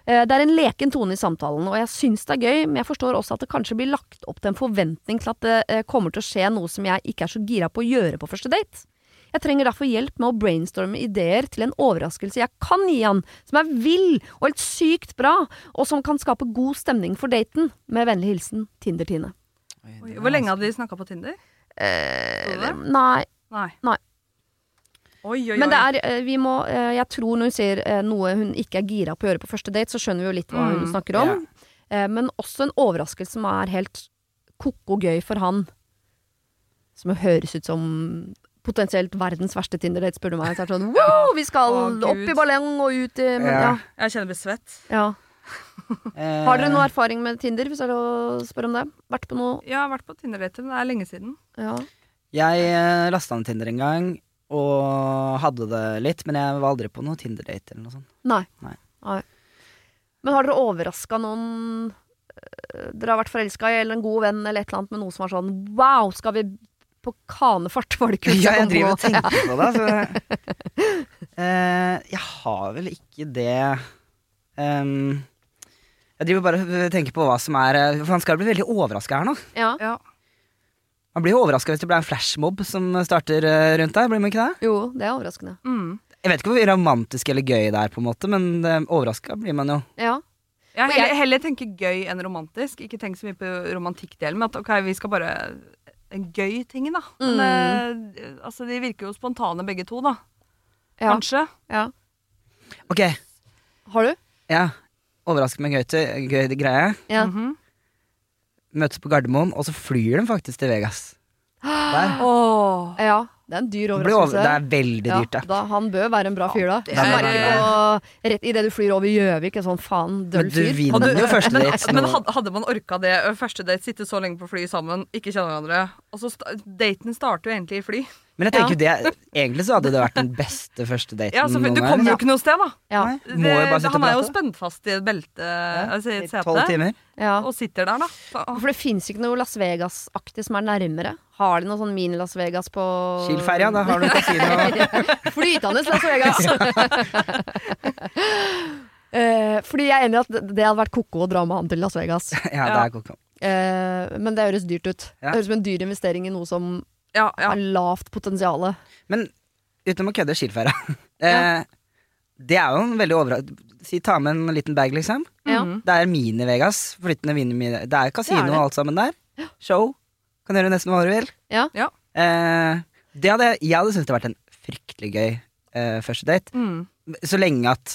Eh, Det er en leken tone i samtalen, og jeg syns det er gøy, men jeg forstår også at det kanskje blir lagt opp til en forventning til at det eh, kommer til å skje noe som jeg ikke er så gira på å gjøre på første date. Jeg trenger derfor hjelp med å brainstorme ideer til en overraskelse jeg kan gi han, som er vill og helt sykt bra, og som kan skape god stemning for daten. Med vennlig hilsen Tinder-Tine. Oi, hvor lenge hadde de snakket på Tinder? Eh, det? nei, Nei. Nei. Oi, oi, oi. men det er, eh, vi må, eh, jeg tror når hun sier eh, noe hun ikke er gira på å gjøre på første date, så skjønner vi jo litt hva hun Mm, snakker om. Eh, Men også en overraskelse som er helt koko gøy for han. Som høres ut som potensielt verdens verste Tinder-date, spør du meg. Så er det sånn, wow, vi skal Å, Gud. opp i ballong og ut i, men, Ja. ja. Jeg kjenner jeg blir svett. Ja. Eh, Har dere noe erfaring med Tinder, hvis det er å spørre om det? Vært på noe? Jeg har vært på Tinder-date, men det er lenge siden. Ja. Jeg eh, lastet ned Tinder en gang, og hadde det litt, men jeg var aldri på noe Tinder-date eller noe sånt. Nei. Nei. Nei. Men har dere overrasket noen øh, dere har vært forelsket i, eller en god venn, eller et eller annet med noe som var sånn, wow, skal vi på kanefart, var det kult? Ja, jeg å komme driver og på? tenker på det. Så, eh, jeg har vel ikke det. Em, jeg driver bare og tenker på hva som er eh, For han skal bli veldig overrasket her nå. Ja. Ja. Man blir jo overrasket hvis det blir en flashmob som starter eh, rundt der. Blir man ikke det? Jo, det er overraskende. Mm. Jeg vet ikke hvor romantisk eller gøy det er, på en måte, men eh, overrasket blir man jo. Ja. Jeg Og heller, jeg- heller tenker gøy enn romantisk. Ikke tenk så mye på romantikkdelen, men at ok, vi skal bare en gøy ting, da. Men eh, altså, de virker jo spontane begge to, da. Ja. Kanskje. Ja. Ok, Har du? ja. Overrasket med gøy, til- gøy greie. Ja. Mhm. Møtes på Gardermoen, og så flyr de faktisk til Vegas. Der. Åh. Ja, det er en dyr Det, blir over, overraskelse. det er veldig dyrt, ja, det. da, han bør være en bra fyr, da. det Så er- merker du rett i det du flyr over Gjøvik, en sånn faen Men døll du fyr. vinner jo første men, date. men nå. hadde, hadde man orka det ø, første date, sitte så lenge på fly sammen, ikke kjenne hverandre, og så sta daten starter jo egentlig i fly. Men jeg tenker jo det Egentlig så hadde det vært den beste første daten Ja, så, noen Du gang. kommer jo ikke noe sted, da. Ja. Nei, Det, må jo bare sitte han og er jo prate. spent fast i et belte, altså i I et tolv sete, timer. Ja. og sitter der, da. Så, åh. For det finnes ikke noe Las Vegas-aktig som er nærmere. Har de noe sånn mini-Las Vegas på Kiel-ferja, da har du kasino. Flytende Las Vegas. Eh, fordi jeg er enig i at det hadde vært koko å dra med han til Las Vegas. Ja, det er koko. Eh, men det høres dyrt ut. Ja. Det høres som en dyr investering i noe som ja, ja. har lavt potensiale. Men utenom å kødde Kiel-ferja eh, det er jo en veldig overraskende. Si ta med en liten bag, liksom. Ja. Mhm. Det er Mini-Vegas. Flyttende mini Det er kasino Det er det. og alt sammen der. Show. Kan gjøre nesten hva du vil. Ja. Ja. Eh, det hadde, jeg hadde syntes det hadde vært en fryktelig gøy eh, første date. Mm. Så lenge at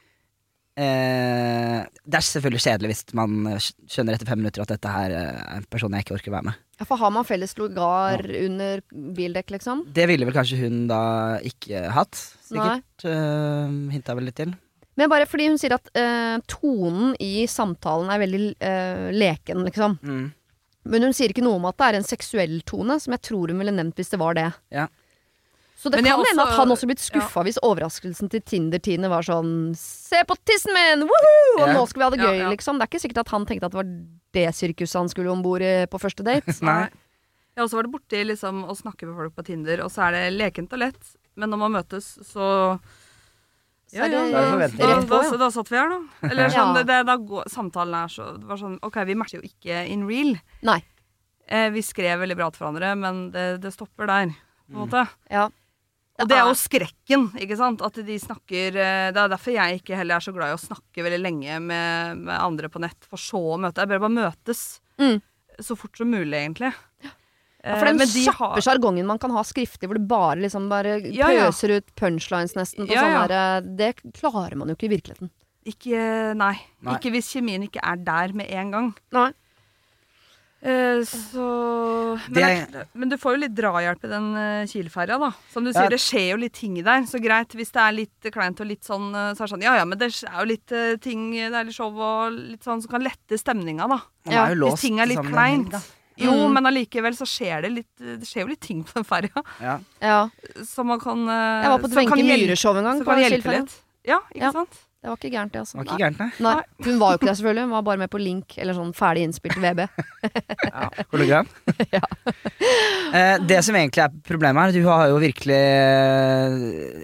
eh, det er selvfølgelig kjedelig hvis man skjønner etter fem minutter at dette her er en person jeg ikke orker å være med. Ja, for har man felles lugar under bildekk, liksom? Det ville vel kanskje hun da ikke hatt. Sikkert. Uh, hinta vel litt til. Men bare fordi hun sier at eh, tonen i samtalen er veldig eh, leken, liksom. Mm. Men hun sier ikke noe om at det er en seksuell tone, som jeg tror hun ville nevnt hvis det var det. Ja. Så det Men jeg kan hende også- at han også blitt skuffa hvis overraskelsen til Tinder-Tine var sånn Se på tissen min! Woohoo! Og Ja. nå skal vi ha det Ja, gøy, ja. liksom. Det er ikke sikkert at han tenkte at det var det sirkuset han skulle om bord på første date. Nei. Jeg har også vært borti liksom, å snakke med folk på Tinder, og så er det lekent og lett. Men når man møtes, så Så er det Da er det forventet. da, rett på, da, ja. da satt vi her, da. Eller sånn, Ja. det, det, da går, samtalen er så Det var sånn OK, vi matcher jo ikke in real. Nei. Eh, vi skrev veldig bra til hverandre, men det, det stopper der, på en måte. Ja. Og det er jo skrekken, ikke sant? At de snakker eh, Det er derfor jeg ikke heller er så glad i å snakke veldig lenge med, med andre på nett, for så å møte. Jeg bør bare møtes Mm. så fort som mulig, egentlig. Ja, Eh, for den men de kjappe har- sjargongen man kan ha skriftlig, hvor du bare liksom bare Ja, ja. pøser ut punchlines nesten på Ja, sånn ja. der, det klarer man jo ikke i virkeligheten. Ikke, nei. Nei. Ikke hvis kjemien ikke er der med en gang. Nei. Eh, så men, Det det, men du får jo litt drahjelp i den uh, Kiel-ferja, da. Som du Ja. sier, det skjer jo litt ting der. Så greit, hvis det er litt kleint og litt sånn, eh, så er det sånn ja ja, men det er jo litt eh, ting, det er litt show og litt sånn som kan lette stemninga, da. Man Ja, er jo Hvis låst ting er litt sammen en helg, kleint. da. Jo, Mm. men allikevel så skjer det litt Det skjer jo litt ting på den ferja Ja. Ja. som man kan uh, Jeg var på et Wenche Myhre-show en gang. Som på kan hjelpe Kiel-ferja. litt. Ja, ikke Ja. sant? Det var ikke gærent, det, altså. Det var ikke gærent, nei. Nei. Hun var jo ikke det, selvfølgelig. Hun var bare med på link, eller sånn ferdig innspilt V B. Hologram. Ja. Eh, det som egentlig er problemet her, du har jo virkelig eh,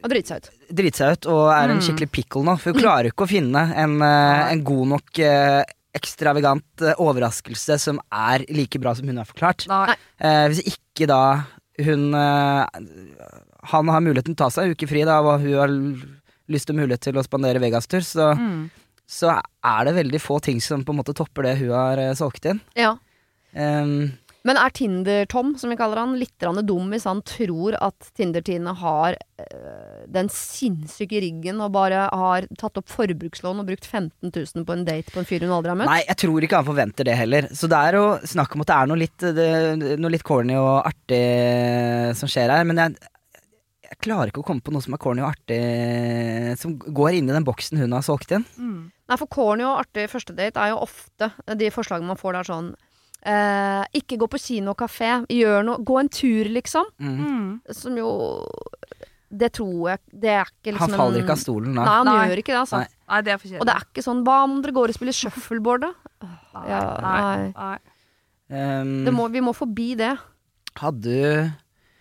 Og drite seg ut. drite seg ut og er en skikkelig pickle nå. For hun klarer jo ikke å finne en, uh, en god nok uh, ekstravagant uh, overraskelse som er like bra som hun har forklart. Nei. Uh, hvis ikke da hun uh, han har muligheten til å ta seg ukefri da, og hun har lyst og mulighet til å spandere Vegas-tur, så, Mm. så er det veldig få ting som på en måte topper det hun har uh, solgt inn. Ja. Um, Men er Tinder-Tom, som vi kaller han, litt grann dum hvis han tror at Tinder-Tine har øh, den sinnssyke riggen og bare har tatt opp forbrukslån og brukt femten tusen på en date på en fyr hun aldri har møtt? Nei, jeg tror ikke han forventer det heller. Så det er jo snakk om at det er noe litt, det, noe litt corny og artig som skjer her. Men jeg, jeg klarer ikke å komme på noe som er corny og artig, som går inn i den boksen hun har solgt inn. Mm. Nei, for corny og artig første date er jo ofte de forslagene man får der sånn eh, ikke gå på kino og kafé, gjør noe, gå en tur liksom. Mm. Mm. Som jo det tror jeg det er ikke liksom Han faller en- ikke av stolen da. Nei, han Nei. gjør ikke det, altså. Nei. Nei, det er for kjedelig. Og det er ikke sånn, hva om dere går og spiller shuffleboard da? Nei, Ja, nei, nei. nei. Um, Det må, vi må forbi det. Hadde du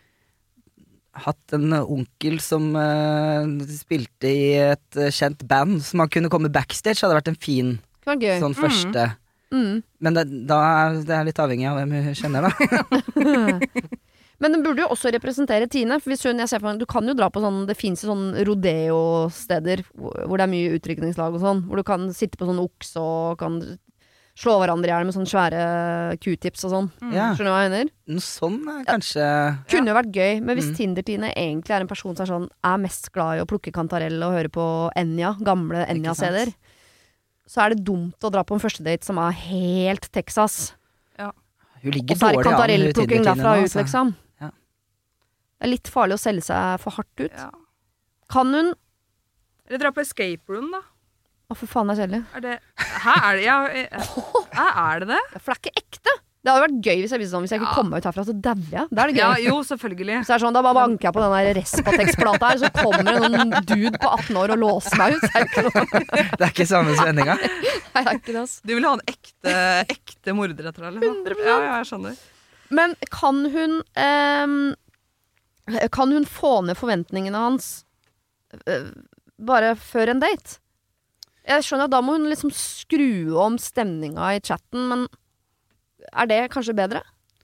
hatt en onkel som uh, spilte i et uh, kjent band, som han kunne komme backstage, hadde vært en fin Det var gøy. sånn første. Mm. Men det, da er det er litt avhengig av hvem hun kjenner da. Men den burde jo også representere Tine. For hvis hun, jeg ser for meg, du kan jo dra på sånn, det finnes jo sånn rodeo-steder hvor hvor det er mye utdrikningslag og sånn, hvor du kan sitte på sånn okse og kan slå hverandre i hjel med sånne svære q-tips og sånn. Ja, Skjønner du hva jeg mener? noe sånn er kanskje Kunne jo vært gøy, men hvis Mm. Tinder-Tine egentlig er en person som er sånn, er mest glad i å plukke kantarell og høre på Enya, gamle Enya-C-er, så er det dumt å dra på en første date som er helt Texas. Hun ligger Og så er det dårlig an, hun kantarellplukking Tinder-Tine derfra nå, ut, altså. liksom. Ja. Det er litt farlig å selge seg for hardt ut. Ja. Kan hun Eller dra på escape room, da. Å, for faen, det er kjedelig. Er det Hæ, er det ja, er, er det det? Ja, for det er ikke ekte. Det hadde vært gøy hvis jeg visste sånn, hvis jeg ikke Ja. kom meg ut herfra, så dauer jeg. Da er det gøy. Ja, jo, selvfølgelig. Så er det sånn, da bare banker jeg på den der Respatex-plata her, så kommer det noen dude på atten år og låser meg ut. Så er det ikke noe. Det er ikke samme spenninga. Nei, det er ikke det, altså. Du vil ha en ekte, ekte morder etter deg? Liksom. hundre prosent. Ja, ja, jeg skjønner. Men kan hun ehm, Kan hun få ned forventningene hans eh, bare før en date? Jeg skjønner at da må hun liksom skru om stemninga i chatten, men er det kanskje bedre?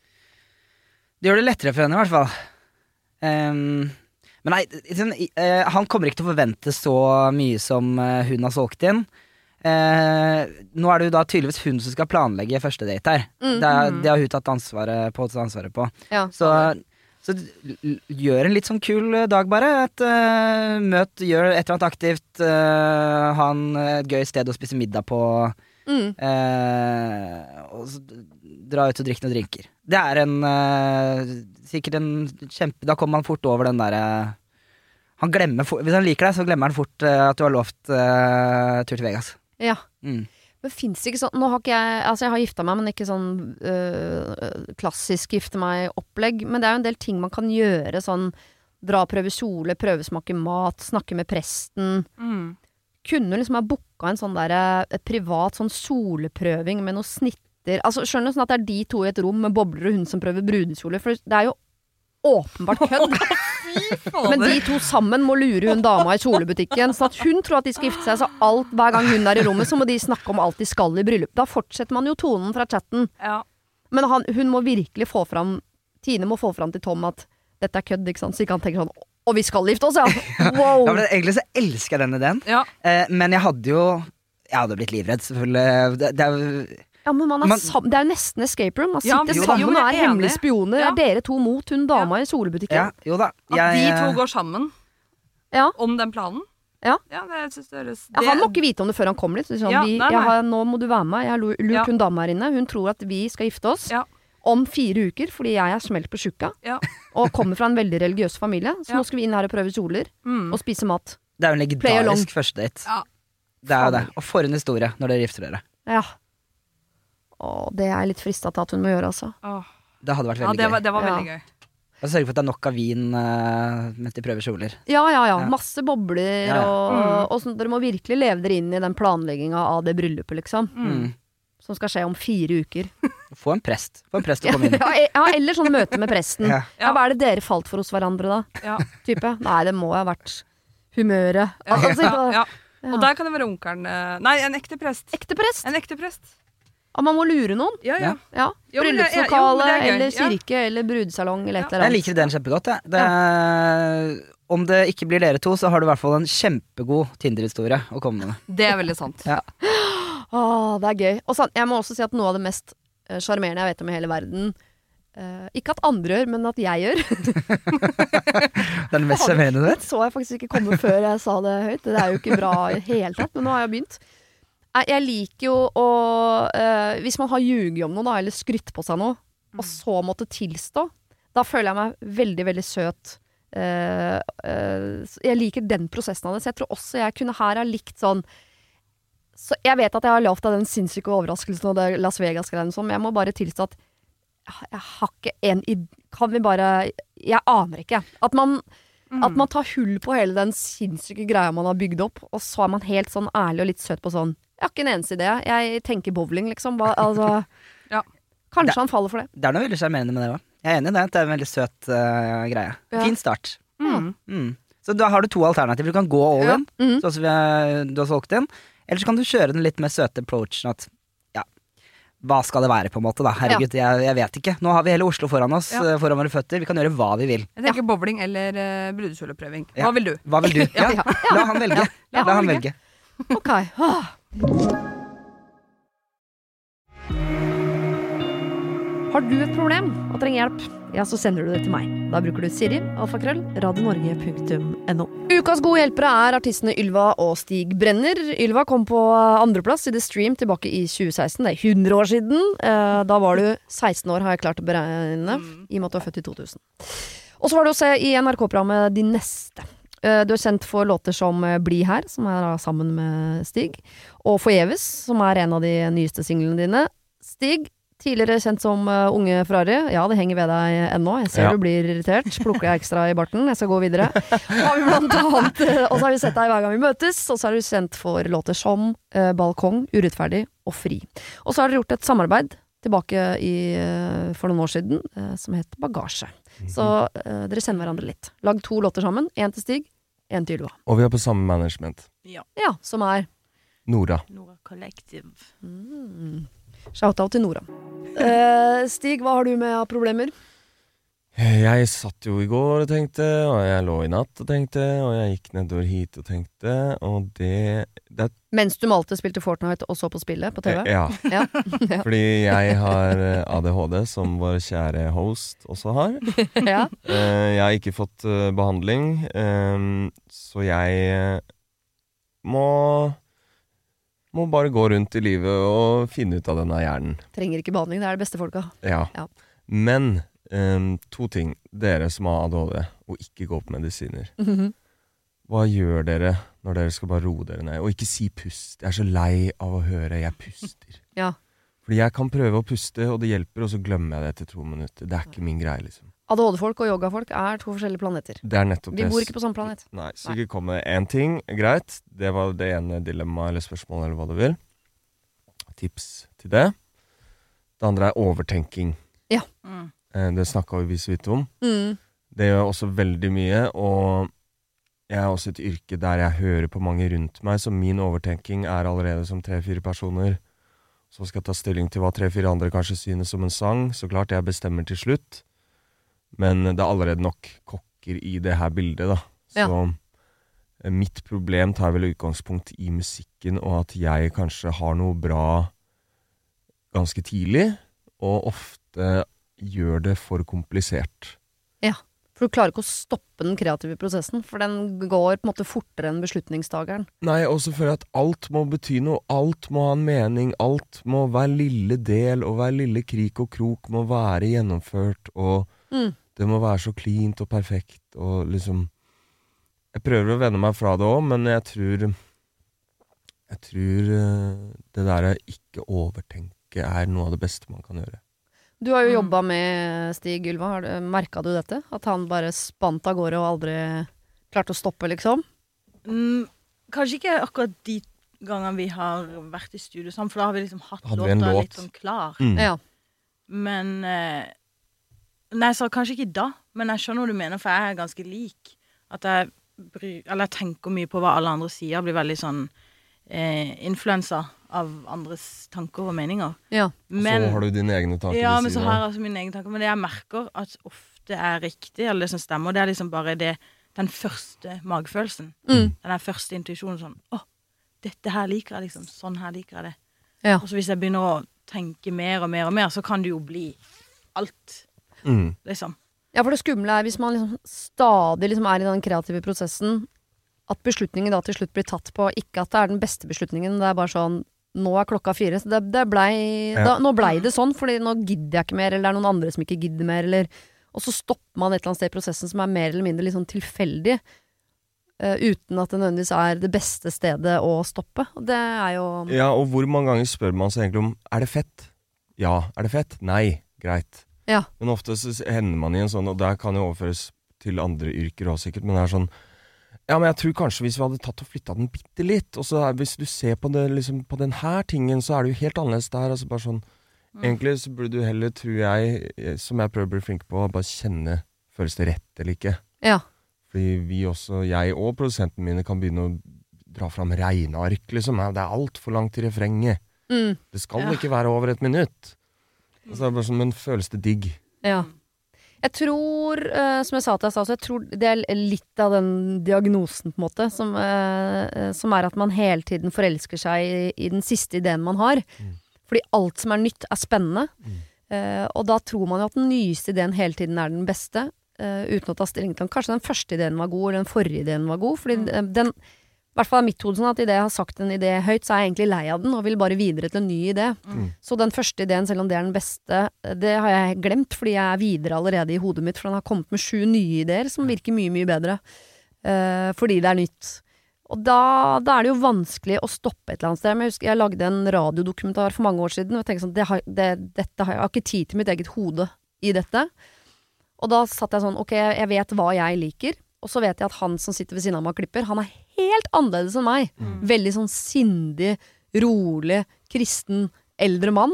Det gjør det lettere for henne i hvert fall. Ehm, men nei, sånn, eh, han kommer ikke til å forvente så mye som eh, hun har solgt inn. Eh, nå er det jo da tydeligvis hun som skal planlegge første date her. Mm. Det, er, det har hun tatt ansvaret på, tatt ansvaret på. Ja. Så, så l- gjør en litt sånn kul eh, dag bare. Et eh, møt, gjør et eller annet aktivt. eh, ha en, et gøy sted å spise middag på. Mm. Eh, og så dra ut og drikke noen drinker. Det er en eh, sikkert en kjempe. Da kommer man fort over den derre han glemmer for, Hvis han liker deg, så glemmer han fort eh, at du har lovt eh, tur til Vegas. Ja. Mm. Men finnes det ikke sånn Nå har ikke jeg Altså, jeg har gifta meg, men ikke sånn øh, klassisk gifte meg-opplegg. Men det er jo en del ting man kan gjøre. Sånn dra og prøve kjole, prøvesmake mat, snakke med presten. Mm. Kunne liksom ha booka en sånn der et privat sånn soleprøving med noen snitter. Altså, skjønner du, sånn at det er de to i et rom med bobler og hun som prøver brudekjole. For det er jo åpenbart kødd. Men de to sammen må lure hun dama i kjolebutikken, så at hun tror at de skal gifte seg, så alt, hver gang hun er i rommet, så må de snakke om alt de skal i bryllup. Da fortsetter man jo tonen fra chatten. Ja. Men han, hun må virkelig få fram, Tine må få fram til Tom at dette er kødd, ikke sant? Så ikke han tenker sånn, og vi skal gifte oss, ja. Wow. Ja, men egentlig så elsker jeg den ideen. Ja. Eh, men jeg hadde jo Jeg hadde blitt livredd, selvfølgelig. Det, det er jo Ja, men man er Man- sam- det er jo nesten escape room. Man Ja, sitter jo da. sammen Jo, og jeg er er hemmelige enig. spioner. Ja. Er dere to mot hun dama i kjolebutikken? Ja, jo da. At Jeg, de to går sammen Ja. om den planen. Ja. det synes jeg høres Ja, han må ikke vite om det før han kommer dit. Sånn, Ja, vi, nei, jeg nei. har, nå må du være med. Jeg har lu- lurt Ja. hun dama her inne. Hun tror at vi skal gifte oss Ja. om fire uker, fordi jeg er smelt på tjukka Ja. og kommer fra en veldig religiøs familie. Så Ja. nå skal vi inn her og prøve kjoler Mm. og spise mat. det er jo en Play along. legendarisk første date. Ja. Det er jo det. Og for en historie når dere gifter dere. Ja. Å, det er jeg litt frista til at hun må gjøre, altså. Åh. Det hadde vært Ja, veldig det var, gøy. det var Ja. veldig gøy. Og sørge for at det er nok av vin eh, mens de prøver kjoler. Ja, ja, ja. Ja. Masse bobler Ja, ja. og, Mm. og sånn. Dere må virkelig leve dere inn i den planlegginga av det bryllupet, liksom. Mm. Mm. Som skal skje om fire uker. Få få en prest. Få en prest til å komme inn. Ja, ja, eller sånn møte med presten. Ja. Ja, hva er det dere falt for hos hverandre da? Ja. Type? Nei, det må ha vært humøret. Ja, Altså, ja, på- ja. Ja. Og der kan det være onkelen eh, Nei, en ekte prest. Ekte prest? En ekte prest. Og man må lure noen. Ja, ja. Ja. Jo, men det- ja, jo, Bryllupslokale, men det er gøy. eller Ja. kirke, eller brudesalong, eller et eller Jeg annet. liker ideen kjempegodt. Jeg. Det, om det ikke blir dere to, så har du i hvert fall en kjempegod Tinder-historie å komme med. Det er veldig sant. Ja. Åh, det er gøy. Og så, jeg må også si at noe av det mest eh, sjarmerende jeg vet om i hele verden, eh, ikke at andre gjør, men at jeg gjør, Det er det mest sjarmerende du vet. så jeg faktisk ikke komme før jeg sa det høyt. Det er jo ikke bra i hele tatt, men nå har jeg begynt. Jeg, jeg liker jo å eh, hvis man har ljuget om noe da, eller skrytt på seg noe, og så måtte tilstå, da føler jeg meg veldig, veldig søt. Eh, eh, jeg liker den prosessen av det, så jeg tror også jeg kunne her ha likt sånn. Så jeg vet at jeg har lavt av den sinnssyke overraskelsen og det Las Vegas-greiene sånn, men jeg må bare tilstå at jeg, jeg har ikke en id- Kan vi bare Jeg aner ikke. At man, at man tar hull på hele den sinnssyke greia man har bygd opp, og så er man helt sånn ærlig og litt søt på sånn. Jeg har ikke en eneste idé. Jeg tenker bowling, liksom. Hva, altså, Ja. Kanskje Det- han faller for det. Det er noe veldig sjarmerende med det òg. Jeg er enig i det. Det er en veldig søt uh, greie. Ja. Fin start. Mm. Mm. Så da har du to alternativer. Du kan gå all Ja. in, Mhm. sånn som vi har, du har solgt inn. Eller så kan du kjøre den litt mer søte approachen at ja, hva skal det være, på en måte, da? Herregud, jeg, jeg vet ikke. Nå har vi hele Oslo foran oss, Ja. eh, foran våre føtter. Vi kan gjøre hva vi vil. Jeg tenker bowling eller uh, brudekjoleprøving. Ja. Hva vil du? Hva vil du? Ja, Ja. la han velge. La La han han velge. velge. Ok. Ah. Har du et problem og trenger hjelp, ja, så sender du det til meg. Da bruker du Siri, alfakrøll, radionorge punktum no. Ukas gode hjelpere er artistene Ylva og Stig Brenner. Ylva kom på andreplass i The Stream tilbake i tjue seksten. Det er hundre år siden. Eh, Da var du seksten år, har jeg klart å beregne, i og med at du er født i to tusen. Og så var det å se i N R K-programmet De Neste. Eh, Du er sendt for låter som eh, Bli her, som er da sammen med Stig, og Forgjeves, som er en av de nyeste singlene dine. Stig, tidligere kjent som uh, Unge Ferrari. Ja, det henger ved deg ennå. Jeg ser Ja. du blir irritert. Plukker jeg ekstra i barten. Jeg skal gå videre. Har vi blant annet, uh, og så har vi sett deg hver gang vi møtes, og så har du sendt for låter som uh, Balkong, Urettferdig og Fri. Og så har dere gjort et samarbeid tilbake i, uh, for noen år siden, uh, som het Bagasje. Så uh, dere sender hverandre litt. Lag to låter sammen. En til Stig, en til Ylva. Og vi er på samme management. Ja, som er Nora. Nora Collective. mm. Shout-out til Nora. Uh, Stig, hva har du med av problemer? Jeg satt jo i går og tenkte, og jeg lå i natt og tenkte, og jeg gikk nedover hit og tenkte, og det, det er, Mens du malte, spilte Fortnite og så på spillet på T V? ja, Ja. Ja. fordi jeg har eh, A D H D, som vår kjære host også har. Ja. Eh, Jeg har ikke fått eh, behandling, eh, så jeg eh, må, må bare gå rundt i livet og finne ut av denne hjernen. Trenger ikke behandling, det er det beste folka. Ja. Ja. Men um, to ting. Dere som har A D H D og ikke går på medisiner. Hva gjør dere når dere skal bare roe dere ned? Og ikke si pust. Jeg er så lei av å høre jeg puster. Ja. Fordi jeg kan prøve å puste, og det hjelper, og så glemmer jeg det etter to minutter. Det er ikke min greie, liksom. A D H D-folk og yogafolk er to forskjellige planeter. Det er nettopp Vi det. bor ikke på samme planet. Nei, så ikke kom med én ting. Greit. Det var det ene dilemmaet eller spørsmålet, eller hva du vil. Tips til det. Det andre er overtenking. Ja. Mm. Eh, Det snakket vi så vidt om. Mm. Det gjør også veldig mye, og jeg har også et yrke der jeg hører på mange rundt meg, så min overtenking er allerede som tre-fire personer. Så skal jeg ta stilling til hva tre-fire andre kanskje synes om en sang. Så klart jeg bestemmer til slutt, men det er allerede nok kokker i det her bildet, da. Ja. Så eh, mitt problem tar vel utgangspunkt i musikken, og at jeg kanskje har noe bra ganske tidlig, og ofte gjør det for komplisert. For du klarer ikke å stoppe den kreative prosessen, for den går på en måte fortere enn beslutningstageren. Nei, også føler jeg at alt må bety noe, alt må ha en mening, alt må hver lille del, og hver lille krik og krok må være gjennomført, og Mm. det må være så cleant og perfekt, og liksom, jeg prøver å vende meg fra det også, men jeg tror, jeg tror eh, det der å ikke overtenke er noe av det beste man kan gjøre. Du har jo Mm. jobba med Stig Ylva. Har du- Merka du dette? At han bare spant av gårde og aldri klarte å stoppe, liksom? Mm, kanskje ikke akkurat de gangene vi har vært i studio sammen, for da har vi liksom hatt Hadde vi en låta låt? litt sånn klar. Mm. Ja. Men eh, Nei, så kanskje ikke da, men jeg skjønner hva du mener, for jeg er ganske lik. At jeg, bry, eller jeg tenker mye på hva alle andre sier, blir veldig sånn eh, influensa av andres tanker og meninger. Ja. Men, så har du dine egne tanker. Ja, men så har jeg også mine egne tanker. Men det jeg merker at ofte er riktig, eller det som stemmer, det er liksom bare det, den første magefølelsen. Mm. Den der første intuisjonen sånn, åh, dette her liker jeg liksom, sånn her liker jeg det. Ja. Og så hvis jeg begynner å tenke mer og mer og mer, så kan det jo bli alt, Mm. liksom. Ja, for det skumle er hvis man liksom stadig liksom er i den kreative prosessen, at beslutningen da til slutt blir tatt på, ikke at det er den beste beslutningen, det er bare sånn, nå er klokka fire, så det, det blei, Ja. da, nå blei det sånn, fordi nå gidder jeg ikke mer, eller det er noen andre som ikke gidder mer, eller, og så stopper man et eller annet sted i prosessen som er mer eller mindre liksom tilfeldig, uh, uten at det nødvendigvis er det beste stedet å stoppe. Og det er jo... Ja, og hvor mange ganger spør man seg egentlig om, er det fett? Ja. Er det fett? Nei. Greit. Ja. Men ofte så hender man i en sånn, og der kan jo overføres til andre yrker også sikkert, men det er sånn, ja, men jeg tror kanskje hvis vi hadde tatt og flyttet den bitte litt, og så er, hvis du ser på det, liksom, på den her tingen, så er det jo helt annerledes der, altså bare sånn, mm. egentlig så burde du heller, tror jeg, som jeg prøver å bli flink på, bare kjenne, føles det rett eller ikke. Ja. Fordi vi også, jeg og produsenten mine kan begynne å dra fram regneark, liksom, det er alt for langt til refrenget. Mm. Det skal Ja. ikke være over et minutt. Altså, det er bare sånn, men føles det digg? Ja. Jeg tror, uh, som jeg sa til deg, så jeg tror det er litt av den diagnosen på en måte, som, uh, som er at man hele tiden forelsker seg i, i den siste ideen man har. Mm. Fordi alt som er nytt er spennende. Mm. Uh, og da tror man jo at den nyeste ideen hele tiden er den beste, uh, uten å ta stilling til den. Kanskje den første ideen var god, eller den forrige ideen var god. Fordi mm. den, i hvert fall er mitt hode sånn at i det jeg har sagt en idé høyt, så er jeg egentlig lei av den, og vil bare videre til en ny idé. Mm. Så den første ideen, selv om det er den beste, det har jeg glemt, fordi jeg er videre allerede i hodet mitt, for den har kommet med sju nye ideer, som virker mye, mye bedre. Uh, fordi det er nytt. Og da, da er det jo vanskelig å stoppe et eller annet sted. Men jeg husker jeg lagde en radiodokumentar for mange år siden, og jeg tenkte sånn, det har, det, dette har, jeg har ikke tid til mitt eget hode i dette. Og da satt jeg sånn, ok, jeg vet hva jeg liker, og så vet jeg at han som sitter ved siden av meg og klipper, han er helt annerledes enn meg. Mm. Veldig sånn sindig, rolig, kristen, eldre mann.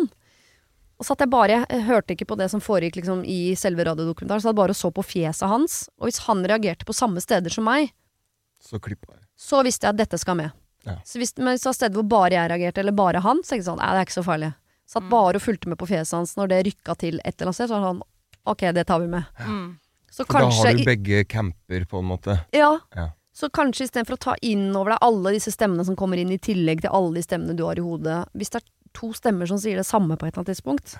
Og så at jeg bare, jeg hørte ikke på det som foregikk liksom, i selve radiodokumentaren, så jeg bare så på fjeset hans, og hvis han reagerte på samme steder som meg, Så klipper jeg. så visste jeg at dette skal med. Ja. Så hvis men hvis det var steder hvor bare jeg reagerte, eller bare han, så tenkte jeg sånn, nei, det er ikke så farlig. Satt bare og fulgte med på fjeset hans når det rykket til et eller annet sted, så var det sånn, ok, det tar vi med. Mm. Så For da kanskje, har du i- begge camper på en måte. ja, Ja. så kanskje i stedet for å ta inn over deg alle disse stemmene som kommer inn i tillegg til alle de stemmene du har i hodet, hvis det er to stemmer som sier det samme på et eller annet tidspunkt,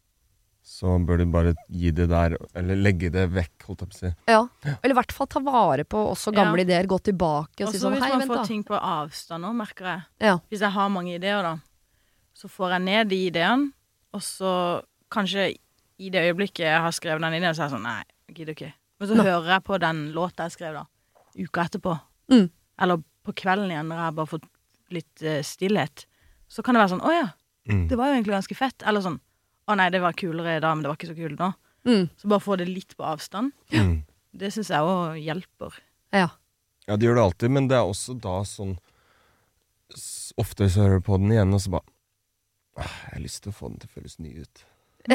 Så bør du bare gi det der, eller legge det vekk, holdt jeg på å si. ja. Eller i hvert fall ta vare på også gamle Ja. ideer, gå tilbake og Og si så sånn, hvis hei, man vent får da. ting på avstand nå, merker jeg. Ja. Hvis jeg har mange ideer da, så får jeg ned de ideene, og så kanskje i det øyeblikket jeg har skrevet den ideen, så er jeg sånn, nei, jeg gidder ikke. Men så Nei. hører jeg på den låta jeg skrev da, uka etterpå. Mm. Eller på kvelden igjen, når jeg har bare fått litt uh, stillhet. Så kan det være sånn, å ja, Mm. det var jo egentlig ganske fett. Eller sånn, å nei, det var kulere da, men det var ikke så kult nå. Mm. Så bare få det litt på avstand. Mm. Det synes jeg også hjelper. Ja. Ja, det gjør det alltid, men det er også da sånn s- ofte så hører du på den igjen, og så bare «Åh, jeg har lyst til å få den til å føles ny ut.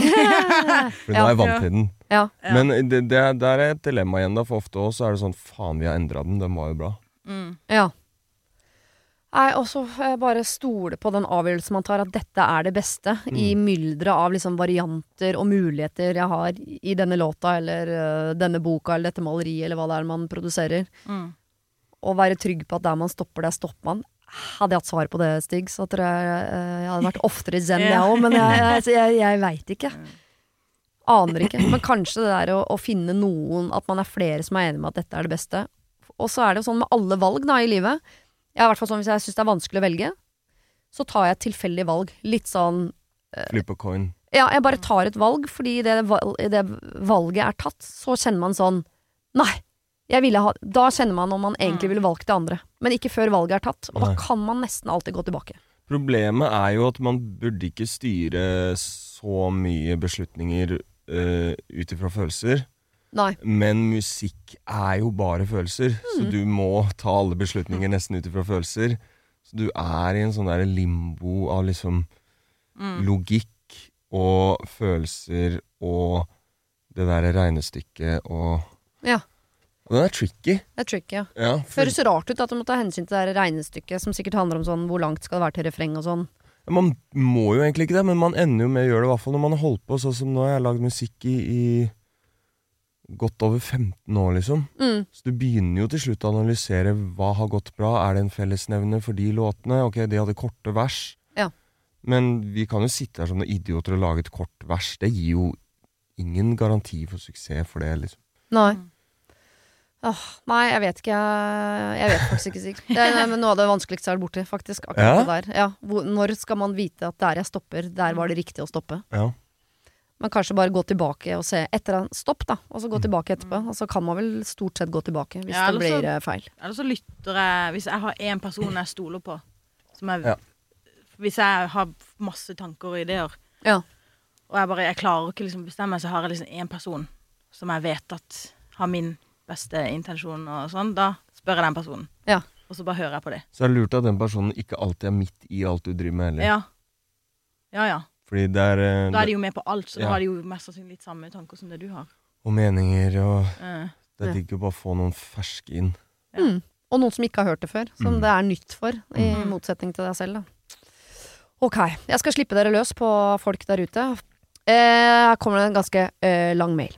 For nå er jeg vant til den. Ja. Ja. Men det, det, der er et dilemma igjen da, for ofte også er det sånn, faen, vi har endret den, den var jo bra. Mm. Ja. Nei, også eh, bare stole på den avgjørelsen man tar, at dette er det beste i myldret av liksom varianter og muligheter jeg har i denne låta, eller eh, denne boka, eller dette maleriet, eller hva det er man produserer. Mm. Og være trygg på at der man stopper, der stopper man. Hadde jeg hatt svar på det, Stig, så tror jeg eh, jeg hadde vært oftere zen, jeg også, men jeg, jeg, jeg, jeg vet ikke. Aner ikke. Men kanskje det der å, å finne noen, at man er flere som er enige med at dette er det beste. Og så er det jo sånn med alle valg da i livet. Jeg er i hvert fall sånn, hvis jeg synes det er vanskelig å velge, så tar jeg et tilfeldig valg. Litt sånn, Flip a coin. ja, jeg bare tar et valg, fordi i det, val- i det valget er tatt, så kjenner man sånn, nei, jeg ville ha, da kjenner man om man egentlig ville valgt det andre. Men ikke før valget er tatt, og da Nei. kan man nesten alltid gå tilbake. Problemet er jo at man burde ikke styre så mye beslutninger uh, ut ifra følelser. Nei. Men musikk er jo bare følelser, så du må ta alle beslutninger nesten ut ifra følelser. Så du er i en sånn der limbo av liksom Mm. logikk og følelser og det der regnestykket og Ja. Og den er tricky. Det er tricky, ja. Ja, for, Høres rart ut at du må ta hensyn til det der regnestykket, som sikkert handler om sånn, hvor langt skal det være til refreng og sånn. man må jo egentlig ikke det, men man ender jo med å gjøre det, i hvert fall når man har holdt på, sånn som nå har jeg lagd musikk i, i godt over femten år, liksom. Mm. Så du begynner jo til slutt å analysere hva har gått bra, er det en fellesnevner for de låtene? Ok, de hadde korte vers. Ja. Men vi kan jo sitte her som noen idioter og lage et kort vers. Det gir jo ingen garanti for suksess for det, liksom. Nei. Åh, nei, jeg vet ikke. Jeg, jeg vet faktisk ikke sikkert. Det er noe av det vanskeligste jeg har vært borti, faktisk. Akkurat Ja? det der. Ja. Hvor, når skal man vite at der jeg stopper, der var det riktig å stoppe? Ja. Men kanskje bare gå tilbake og se etter en stopp, da. Og så gå tilbake etterpå. Og så kan man vel stort sett gå tilbake hvis Ja, det eller blir så- eh, feil. Eller så lytter jeg Hvis jeg har en person jeg stoler på, som jeg, Ja. hvis jeg har masse tanker og ideer, Ja. og jeg bare jeg klarer ikke liksom bestemme, så har jeg liksom en person som jeg vet at har min beste intensjon og sånn, da spør jeg den personen. Ja. Og så bare hører jeg på det. Så er det lurt at den personen ikke alltid er midt i alt du driver med heller. Ja. Ja, ja. Fordi det er, eh, Da er de jo med på alt, så Ja. da har de jo mest sannsynlig litt samme tanker som det du har. og meninger, og Eh. det er Ja. digg å bare få noen ferske inn. Ja. Mm. Og noen som ikke har hørt det før, som Mm. det er nytt for, i Mm. motsetning til deg selv, da. Ok, jeg skal slippe dere løs på folk der ute. Eh, her kommer det en ganske eh, lang mail.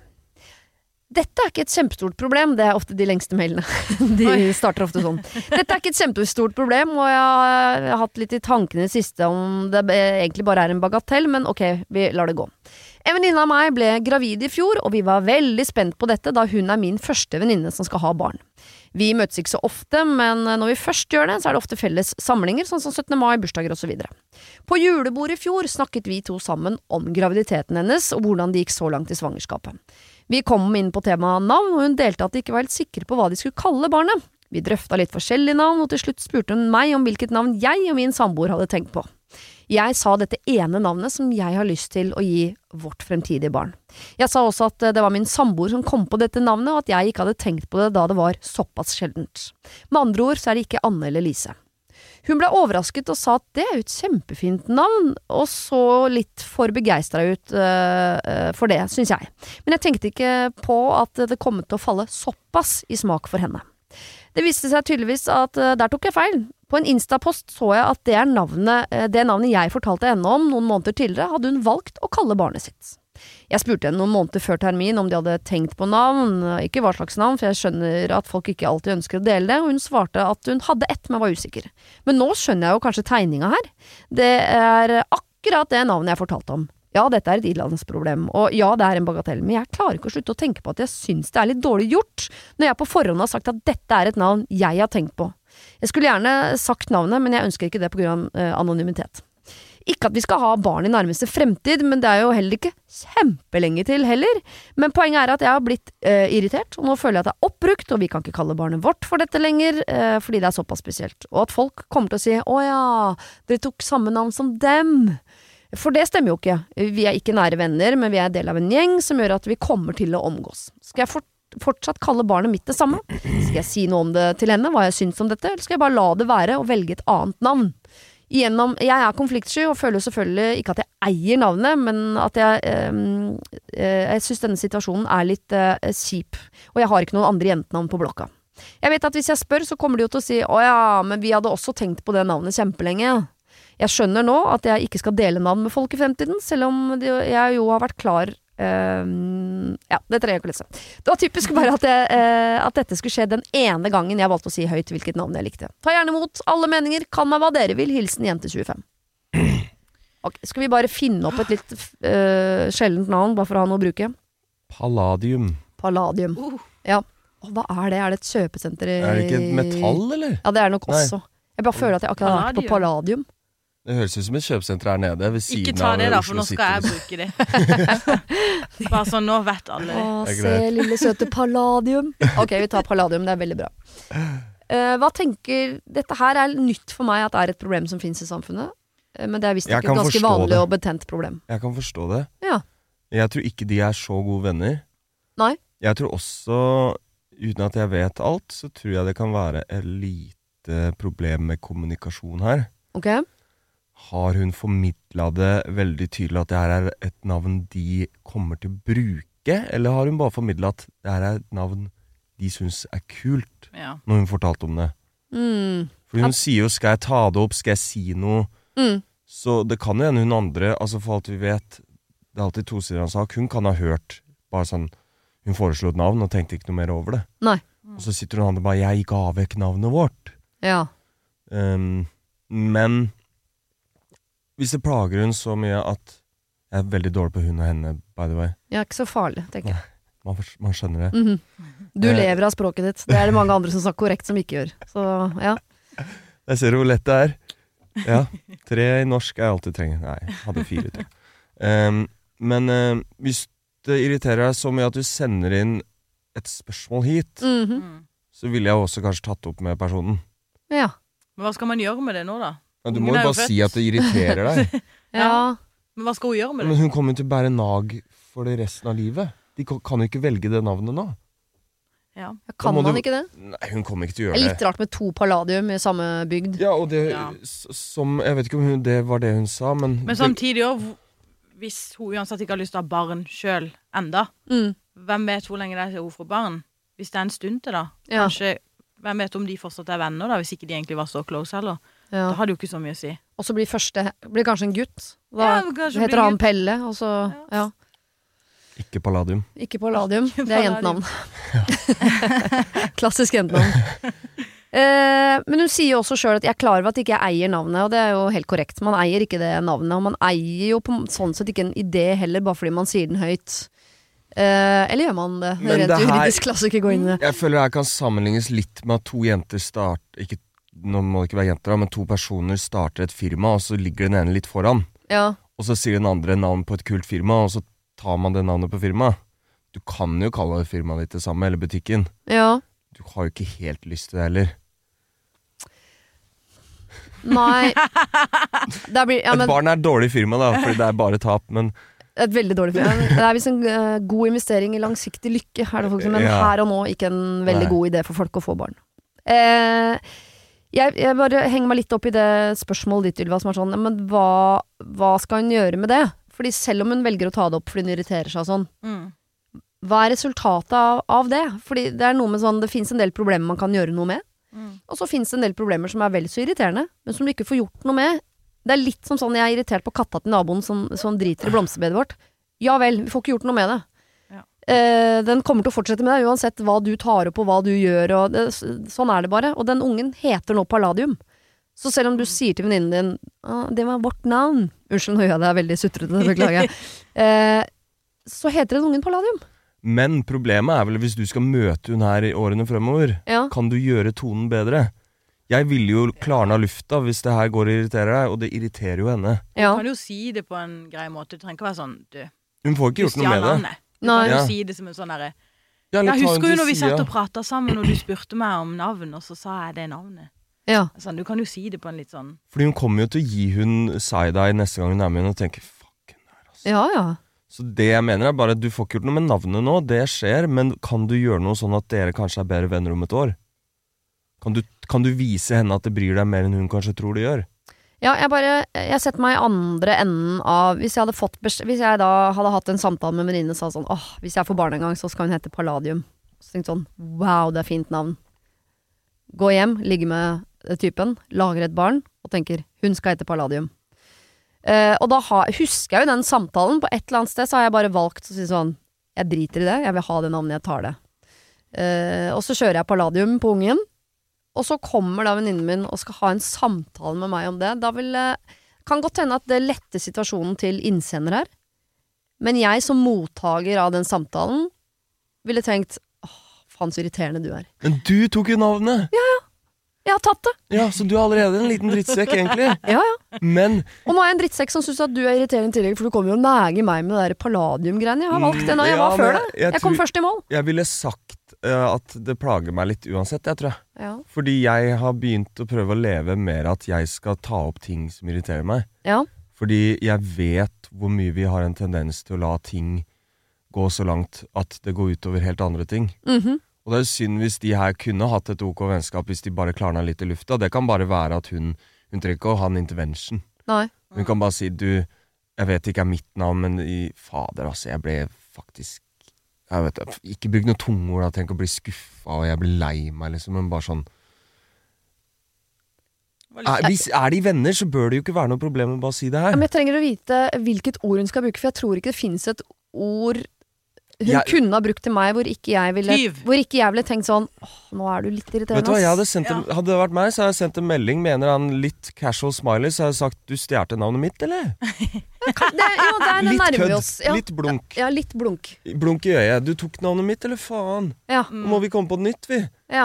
Dette er ikke et kjempestort problem, det er ofte de lengste mailene. De Oi. starter ofte sånn. Dette er ikke et kjempestort problem, og jeg har, jeg har hatt litt i tankene i det siste om det eh, egentlig bare er en bagatell, men ok, vi lar det gå. En venninne av meg ble gravid i fjor, og vi var veldig spent på dette, da hun er min første venninne som skal ha barn. Vi møtes ikke så ofte, men når vi først gjør det, så er det ofte felles samlinger, sånn som syttende mai, bursdager og så videre. På julebordet i fjor snakket vi to sammen om graviditeten hennes, og hvordan det gikk så langt i svangerskapet. Vi kom inn på temaet navn, og hun delte at de ikke var helt sikre på hva de skulle kalle barnet. Vi drøfta litt forskjellige navn, og til slutt spurte hun meg om hvilket navn jeg og min samboer hadde tenkt på. Jeg sa dette ene navnet som jeg har lyst til å gi vårt fremtidige barn. Jeg sa også at det var min samboer som kom på dette navnet, og at jeg ikke hadde tenkt på det da det var såpass sjeldent. Med andre ord så er det ikke Anne eller Lise. Hun ble overrasket og sa at det er jo et kjempefint navn, og så litt for begeistret ut uh, for det, synes jeg. Men jeg tenkte ikke på at det kom til å falle såpass i smak for henne. Det viste seg tydeligvis at uh, der tok jeg feil. På en Insta-post så jeg at det, er navnet, uh, det navnet jeg fortalte henne om noen måneder tidligere, hadde hun valgt å kalle barnet sitt. Jeg spurte henne noen måneder før termin om de hadde tenkt på navn, ikke hva slags navn, for jeg skjønner at folk ikke alltid ønsker å dele det, og hun svarte at hun hadde ett, men var usikker. Men nå skjønner jeg jo kanskje tegninga her. Det er akkurat det navnet jeg fortalte om. Ja, dette er et ilandsproblem, og ja, det er en bagatell, men jeg klarer ikke å slutte å tenke på at jeg syns det er litt dårlig gjort, når jeg på forhånd har sagt at dette er et navn jeg har tenkt på. Jeg skulle gjerne sagt navnet, men jeg ønsker ikke det på grunn av uh, anonymitet. Ikke at vi skal ha barn i nærmeste fremtid, men det er jo heller ikke kjempelenge til heller. Men poenget er at jeg har blitt uh, irritert, og nå føler jeg at det er oppbrukt, og vi kan ikke kalle barnet vårt for dette lenger, uh, fordi det er såpass spesielt. Og at folk kommer til å si, å ja, dere tok samme navn som dem. For det stemmer jo ikke. Vi er ikke nære venner, men vi er del av en gjeng som gjør at vi kommer til å omgås. Skal jeg fort, fortsatt kalle barnet mitt det samme? Skal jeg si noe om det til henne, hva jeg syns om dette, eller skal jeg bare la det være og velge et annet navn? Gjennom, jeg er konfliktsky og føler selvfølgelig ikke at jeg eier navnet, men at jeg, øh, øh, jeg synes denne situasjonen er litt øh, kjip, og jeg har ikke noen andre jentenavn på blokka. Jeg vet at hvis jeg spør, så kommer de jo til å si, å ja, men vi hadde også tenkt på det navnet kjempelenge. Jeg skjønner nå at jeg ikke skal dele navn med folk i fremtiden, selv om det, jeg jo har vært klar. Um, ja, det trenger jeg ikke å lese. Det var typisk bare at, jeg, uh, at dette skulle skje den ene gangen jeg valgte å si høyt hvilket navn jeg likte. Ta gjerne imot alle meninger, kan meg hva dere vil. Hilsen jente tjuefem. Ok, skal vi bare finne opp et litt uh, sjeldent navn, bare for å ha noe å bruke? Palladium. Palladium. Uh. Ja. Åh, hva er det? Er det et kjøpesenter i... Er det ikke et metall, eller? Ja, det er nok Nei. også. Jeg bare føler at jeg akkurat har vært på Palladium. Det høres ut som et kjøpesenter her nede ved siden Ikke ta av det da, Oslo for nå skal jeg City. bruke det. Bare sånn, nå vet alle det. Å, Det er se greit. lille søte Palladium. Ok, vi tar Palladium, det er veldig bra. Uh, hva tenker, dette her er nytt for meg at det er et problem som finnes i samfunnet, uh, men det er visst Jeg ikke kan et ganske forstå vanlig det. og betent problem. Jeg kan forstå det. Ja. Jeg tror ikke de er så gode venner. Nei? Jeg tror også, uten at jeg vet alt, så tror jeg det kan være et lite problem med kommunikasjon her. Ok. har hun formidlet det veldig tydelig at det her er et navn de kommer til å bruke, eller har hun bare formidlet at det her er et navn de synes er kult, Ja. når hun fortalte om det? Mm. Fordi hun sier jo, skal jeg ta det opp, skal jeg si noe? Mm. Så det kan jo hende hun andre, altså for alt vi vet, det er alltid to sider av en sak, hun kan ha hørt bare sånn, hun foreslo et navn og tenkte ikke noe mer over det. Nei. Og så sitter hun andre bare, jeg ga vekk navnet vårt. Ja. Um, men hvis det plager hun så mye at jeg er veldig dårlig på hun og henne, by the way. Ja, ikke så farlig, tenker jeg. Man, man skjønner det. Mhm. Du Eh. lever av språket ditt. Det er det mange andre som snakker korrekt som ikke gjør. Så, ja. Jeg ser hvor lett det er. Ja, tre i norsk er jeg alltid trenger. Nei, jeg hadde fire til. Um, men uh, hvis det irriterer deg så mye at du sender inn et spørsmål hit, Mhm. Mm. så ville jeg også kanskje tatt opp med personen. Ja. Men hva skal man gjøre med det nå, da? Ja, du Ungen må er jo jo bare født. si at det irriterer deg. Ja. Men hva skal hun gjøre med Men det? hun kommer jo til å bære nag for det resten av livet. De kan kan jo ikke velge det navnet nå. Ja. Kan må man du- ikke det? Nei, hun kommer ikke til å Det er gjøre litt det. rart med to palladium i samme bygd. Ja, og det Ja. s- som, jeg vet ikke om hun, det var det hun sa, men... Men samtidig òg, hvis hun uansett ikke har lyst til å ha barn sjøl enda, Mm. hvem vet hvor lenge det er til hun får barn? Hvis det er en stund til, da. Ja. Kanskje, hvem vet om de fortsatt er venner, da, hvis ikke de egentlig var så close heller. Ja. Da hadde jo ikke så mye å si. Og så blir første blir kanskje en gutt. Da Ja, kanskje heter blir han gutt. Pelle, og så ja. Ikke Palladium. Ikke palladium. Det er Palladium. jentenavn. Klassisk jentenavn. Eh, men hun sier jo også sjøl at jeg er klar over at ikke jeg eier navnet, og det er jo helt korrekt. Man eier ikke det navnet, og man eier jo på sånn sett ikke en idé heller, bare fordi man sier den høyt. Eh, eller gjør man det? Men Rent det her- juridisk klasse ikke gå inn i det. Jeg føler det her kan sammenlignes litt med at to jenter start, ikke, nå må det ikke være jenter da, men to personer starter et firma, og så ligger den ene litt foran. Ja. Og så sier den andre navn på et kult firma, og så tar man det navnet på firma. Du kan jo kalle det firmaet ditt det samme, eller butikken. ja. Du har jo ikke helt lyst til det heller. Nei. Det blir, ja, Et men, barn er et dårlig firma da, fordi det er bare tap, men et veldig dårlig film. Det er visst en eh, god investering i langsiktig lykke, er det folk som, men Ja. her og nå ikke en veldig Nei. god idé for folk å få barn. Eh, jeg, jeg bare henger meg litt opp i det spørsmålet ditt, Ylva, som er sånn, men hva, hva skal hun gjøre med det? Fordi selv om hun velger å ta det opp fordi hun irriterer seg og sånn, Mm. hva er resultatet av, av det? Fordi det er noe med sånn, det finnes en del problemer man kan gjøre noe med, Mm. og så finnes det en del problemer som er vel så irriterende, men som du ikke får gjort noe med. Det er litt som sånn, jeg er irritert på katta til naboen som, som driter i blomsterbedet vårt. Ja vel, vi får ikke gjort noe med det. Ja. Eh, den kommer til å fortsette med det, uansett hva du tar opp og hva du gjør, og det, sånn er det bare. Og den ungen heter nå Palladium. Så selv om du sier til venninnen din, ah, det var vårt navn, unnskyld, nå gjør jeg det veldig sutrete, beklager jeg, eh, så heter den ungen Palladium. Men problemet er vel hvis du skal møte hun her i årene fremover, Ja. kan du gjøre tonen bedre? Jeg ville jo klarne av lufta hvis det her går og irriterer deg, og det irriterer jo henne. Ja. Du kan jo si det på en grei måte. Det trenger ikke være sånn du, Hun får ikke du gjort noe med stjal det. navnet. Du Nei. kan jo Ja. si det som en sånn derre Ja, eller Jeg ta husker hun jo til når vi sida. satt og prata sammen, og du spurte meg om navn, og så sa jeg det navnet. Ja. Sånn, du kan jo si det på en litt sånn Fordi hun kommer jo til å gi hun side-eye neste gang hun er med henne og tenker, fuck hun her, altså. Ja, ja. Så det jeg mener er bare at du får ikke gjort noe med navnet nå, det skjer, men kan du gjøre noe sånn at dere kanskje er bedre venner om et år? Kan du, kan du vise henne at det bryr deg mer enn hun kanskje tror det gjør? Ja, jeg bare Jeg setter meg i andre enden av Hvis jeg hadde fått bes- Hvis jeg da hadde hatt en samtale med en venninne og sa sånn åh, hvis jeg får barn en gang, så skal hun hete Palladium. Så tenkte jeg sånn wow, det er fint navn. Gå hjem, ligge med typen, lager et barn og tenker hun skal hete Palladium. Eh, og da ha, husker jeg jo den samtalen. På et eller annet sted så har jeg bare valgt å si sånn jeg driter i det, jeg vil ha det navnet, jeg tar det. Eh, og så kjører jeg Palladium på ungen. Og så kommer da venninnen min og skal ha en samtale med meg om det. Da vil eh, kan godt hende at det letter situasjonen til innsender her. Men jeg som mottager av den samtalen ville tenkt åh, faen så irriterende du er. Men du tok jo navnet! Jeg har tatt det! Ja, så du er allerede en liten drittsekk, egentlig. Ja, ja. Men Og nå er jeg en drittsekk som syns at du er irriterende i tillegg, for du kommer jo og neger meg med det der Palladium-greiene. Jeg har valgt det nå, jeg Ja, var før men det. jeg Jeg kom tror- først i mål. jeg ville sagt eh, at det plager meg litt uansett, jeg tror jeg. Ja. Fordi jeg har begynt å prøve å leve mer at jeg skal ta opp ting som irriterer meg. Ja. Fordi jeg vet hvor mye vi har en tendens til å la ting gå så langt at det går utover helt andre ting. Mhm. Og det er synd hvis de her kunne hatt et ok vennskap hvis de bare klarna litt i lufta. Det kan bare være at hun, hun trenger ikke å ha en intervention. Nei. Hun kan bare si, du, jeg vet ikke er mitt navn, men i fader, altså, jeg ble faktisk, jeg vet ikke bruk noe tungeord, da, tenk å bli skuffet, og jeg blir lei meg, liksom, men bare sånn, er, hvis er de venner, så bør det jo ikke være noe problem med å bare si det her. Ja, men jeg trenger å vite hvilket ord hun skal bruke, for jeg tror ikke det finnes et ord hun jeg, kunne ha brukt til meg, hvor ikke jeg ville, hvor ikke jeg ville tenkt sånn, åh, nå er du litt irriterende. Vet du hva, jeg hadde sendt en, ja. Hadde det vært meg, så hadde jeg sendt en melding, mener han litt casual smiley, så hadde jeg sagt, du stjerte navnet mitt, eller? det, jo, der litt kødd, oss. Ja. Litt blunk. Ja, litt blunk. Blunk i øyet. Du tok navnet mitt, eller faen? Ja. Nå må vi komme på det nytt, vi. Ja.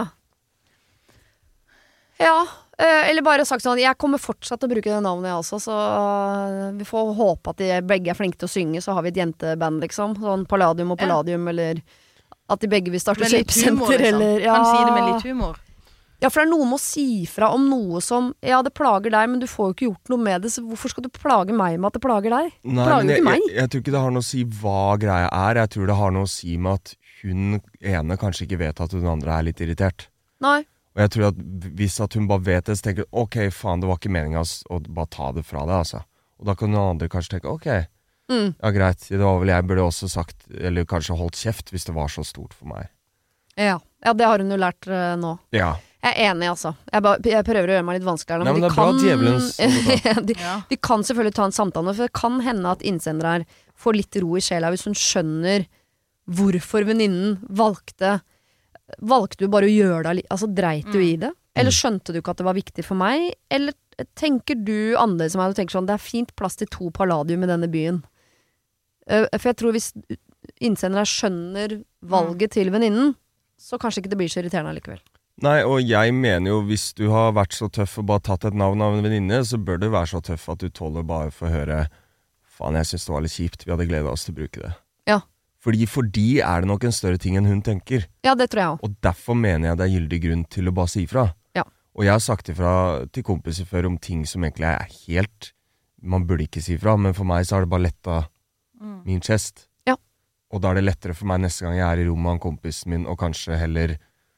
Ja, eller bare sagt sånn, jeg kommer fortsatt til å bruke det navnet jeg også, så vi får håpe at de begge er flinke til å synge, så har vi et jenteband liksom, sånn Palladium og Palladium, ja. Eller at de begge vil starte kjøpesenter, liksom. Eller ja. Kan si det med litt humor. Ja, for det er noe med å si fra om noe som, ja, det plager deg, men du får jo ikke gjort noe med det, så hvorfor skal du plage meg med at det plager deg? Det Nei, plager men jeg, ikke meg. Jeg, jeg tror ikke det har noe å si hva greia er, jeg tror det har noe å si med at hun ene kanskje ikke vet at hun andre er litt irritert. Nei. Og jeg tror at hvis at hun bare vet det, så tenker hun, ok, faen, det var ikke meningen å bare ta det fra deg, altså. Og da kan noen andre kanskje tenke, ok, mm. ja greit, det var vel jeg burde også sagt, eller kanskje holdt kjeft hvis det var så stort for meg. Ja, ja det har hun jo lært uh, nå. Ja. Jeg er enig, altså. Jeg, ba, jeg prøver å gjøre meg litt vanskeligere. Nei, men det er bra djevelens. de, ja. de kan selvfølgelig ta en samtale, for det kan hende at innsender her får litt ro i sjela hvis hun skjønner hvorfor venninnen valgte Valgte du bare å gjøre deg, altså dreit du i det? Eller skjønte du ikke at det var viktig for meg? Eller tenker du annerledes som meg, du tenker sånn, det er fint plass til to Palladium i denne byen. Uh, for jeg tror hvis innsendere skjønner valget mm. til venninnen, så kanskje ikke det blir så irriterende likevel. Nei, og jeg mener jo, hvis du har vært så tøff og bare tatt et navn av en venninne, så bør du være så tøff at du tåler bare for å høre, faen, jeg synes det var litt kjipt, vi hadde gledet oss til å bruke det. Ja. Fordi for de er det nok en større ting enn hun tenker. Ja, det tror jeg også. Og derfor mener jeg det er gyldig grunn til å bare si ifra. Ja. Og jeg har sagt ifra til kompiser før om ting som egentlig er helt, man burde ikke si ifra, men for meg så har det bare lettet mm. min chest. Ja. Og da er det lettere for meg neste gang jeg er i rommet med en kompisen min, og kanskje heller,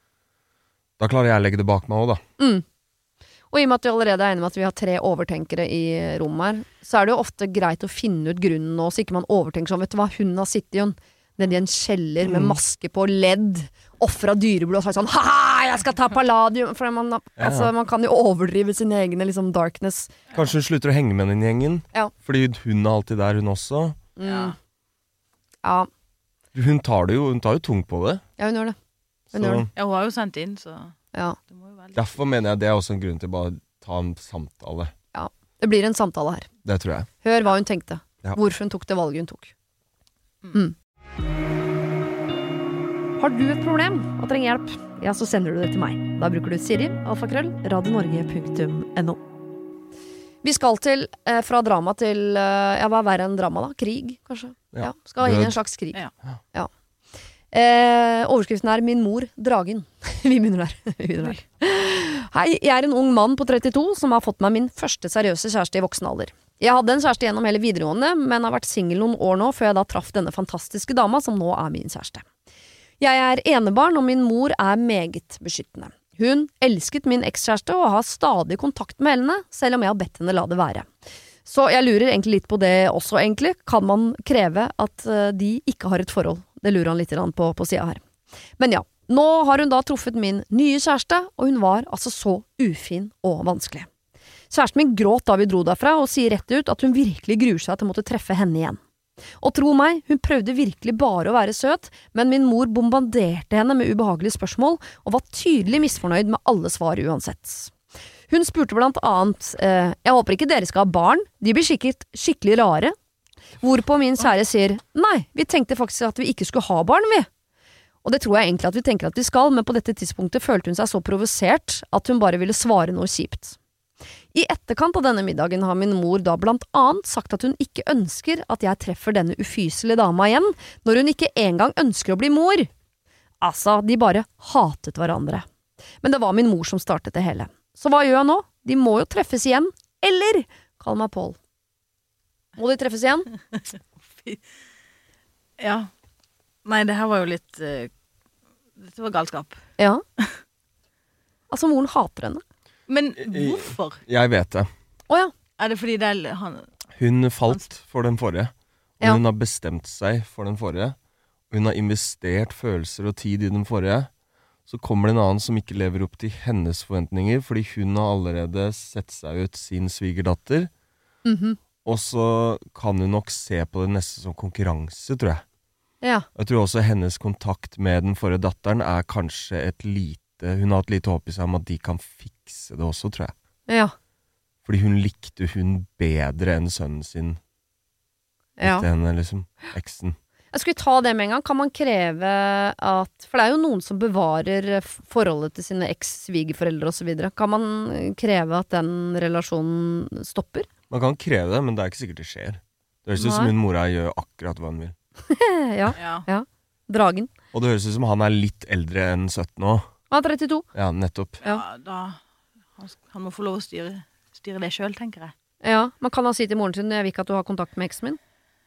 da klarer jeg å legge det bak meg også da. Mm. Og i og med at vi allerede er enige med at vi har tre overtenkere i rommet her, så er det jo ofte greit å finne ut grunnen nå, så ikke man overtenker sånn, vet du hva, hun har sittet i en nede i en kjeller med maske på ledd, offret dyreblod og sagt sånn, haha, jeg skal ta Palladium, for man, ja. altså, man kan jo overdrive sin egen liksom, darkness. Kanskje hun slutter å henge med den gjengen, ja. Fordi hun er alltid der, hun også. Mm. Ja. Ja. Hun tar det jo, hun tar jo tungt på det. Ja, hun gjør det. Hun så. Gjør det. Ja, hun har jo sendt inn, så ja. Det må jo være litt. Derfor mener jeg det er også en grunn til bare ta en samtale. Ja, det blir en samtale her. Det tror jeg. Hør hva hun tenkte. Ja. Hvorfor hun tok det valget hun tok. Mm. Har du et problem og trenger hjelp, ja, så sender du det til meg. Da bruker du Siri, alfakrøll, radionorge punktum no. Vi skal til, eh, fra drama til, eh, ja, hva er verre enn drama da? Krig, kanskje? Ja. Ja, skal inn i en slags krig. Ja. Ja. Eh, overskriften er Min mor, dragen. Vi begynner der. Vi begynner der. Hei, jeg er en ung mann på trettito som har fått meg min første seriøse kjæreste i voksen alder. Jeg hadde en kjæreste gjennom hele videregående, men har vært single noen år nå før jeg da traff denne fantastiske dama som nå er min kjæreste. Jeg er enebarn, og min mor er meget beskyttende. Hun elsket min ekskjæreste og har stadig kontakt med henne, selv om jeg har bedt henne la det være. Så jeg lurer egentlig litt på det også, egentlig. Kan man kreve at de ikke har et forhold? Det lurer han litt på på siden her. Men ja, nå har hun da truffet min nye kjæreste, og hun var altså så ufin og vanskelig. Kjæresten min gråt da vi dro derfra, og sier rett ut at hun virkelig gruer seg til å måtte treffe henne igjen. Og tro meg, hun prøvde virkelig bare å være søt, men min mor bombarderte henne med ubehagelige spørsmål, og var tydelig misfornøyd med alle svar uansett. Hun spurte blant annet, eh, jeg håper ikke dere skal ha barn, de blir sikkert skikkelig rare. Hvorpå min kjære sier, nei, vi tenkte faktisk at vi ikke skulle ha barn, vi. Og det tror jeg egentlig at vi tenker at vi skal, men på dette tidspunktet følte hun seg så provosert at hun bare ville svare noe kjipt. I etterkant av denne middagen har min mor da blant annet sagt at hun ikke ønsker at jeg treffer denne ufyselige dama igjen, når hun ikke engang ønsker å bli mor. Altså, de bare hatet hverandre. Men det var min mor som startet det hele. Så hva gjør jeg nå? De må jo treffes igjen, eller kall meg Paul. Må de treffes igjen? Ja. Nei, det her var jo litt uh, det var galskap. Ja. Altså, moren hater henne. Men hvorfor? Jeg vet det. Åja. Er det fordi det er han Hun falt for den forrige, og Ja. hun har bestemt seg for den forrige. Hun har investert følelser og tid i den forrige. Så kommer det en annen som ikke lever opp til hennes forventninger, fordi hun har allerede sett seg ut sin svigerdatter. Mhm. Og så kan hun nok se på det neste som konkurranse, tror jeg. Ja. Jeg tror også hennes kontakt med den forrige datteren er kanskje et lite Hun har et lite håp i seg om at de kan fikse det også, tror jeg. Ja. Fordi hun likte hun bedre enn sønnen sin. Ja. Likte henne, liksom. Eksen. Jeg skulle ta det med en gang. Kan man kreve at For det er jo noen som bevarer f- forholdet til sine eks-svigerforeldre osv. Kan man kreve at den relasjonen stopper? Man kan kreve det, men det er ikke sikkert det skjer. Det høres ut som Nei. hun mora gjør akkurat hva hun vil. Ja. Ja. Dragen. Og det høres ut som han er litt eldre enn sytten år. Han er trettito. Ja, nettopp. Ja, da han, han må få lov å styre, styre det sjøl, tenker jeg. Ja. Man kan da si til moren sin jeg vil ikke at du har kontakt med eksen min.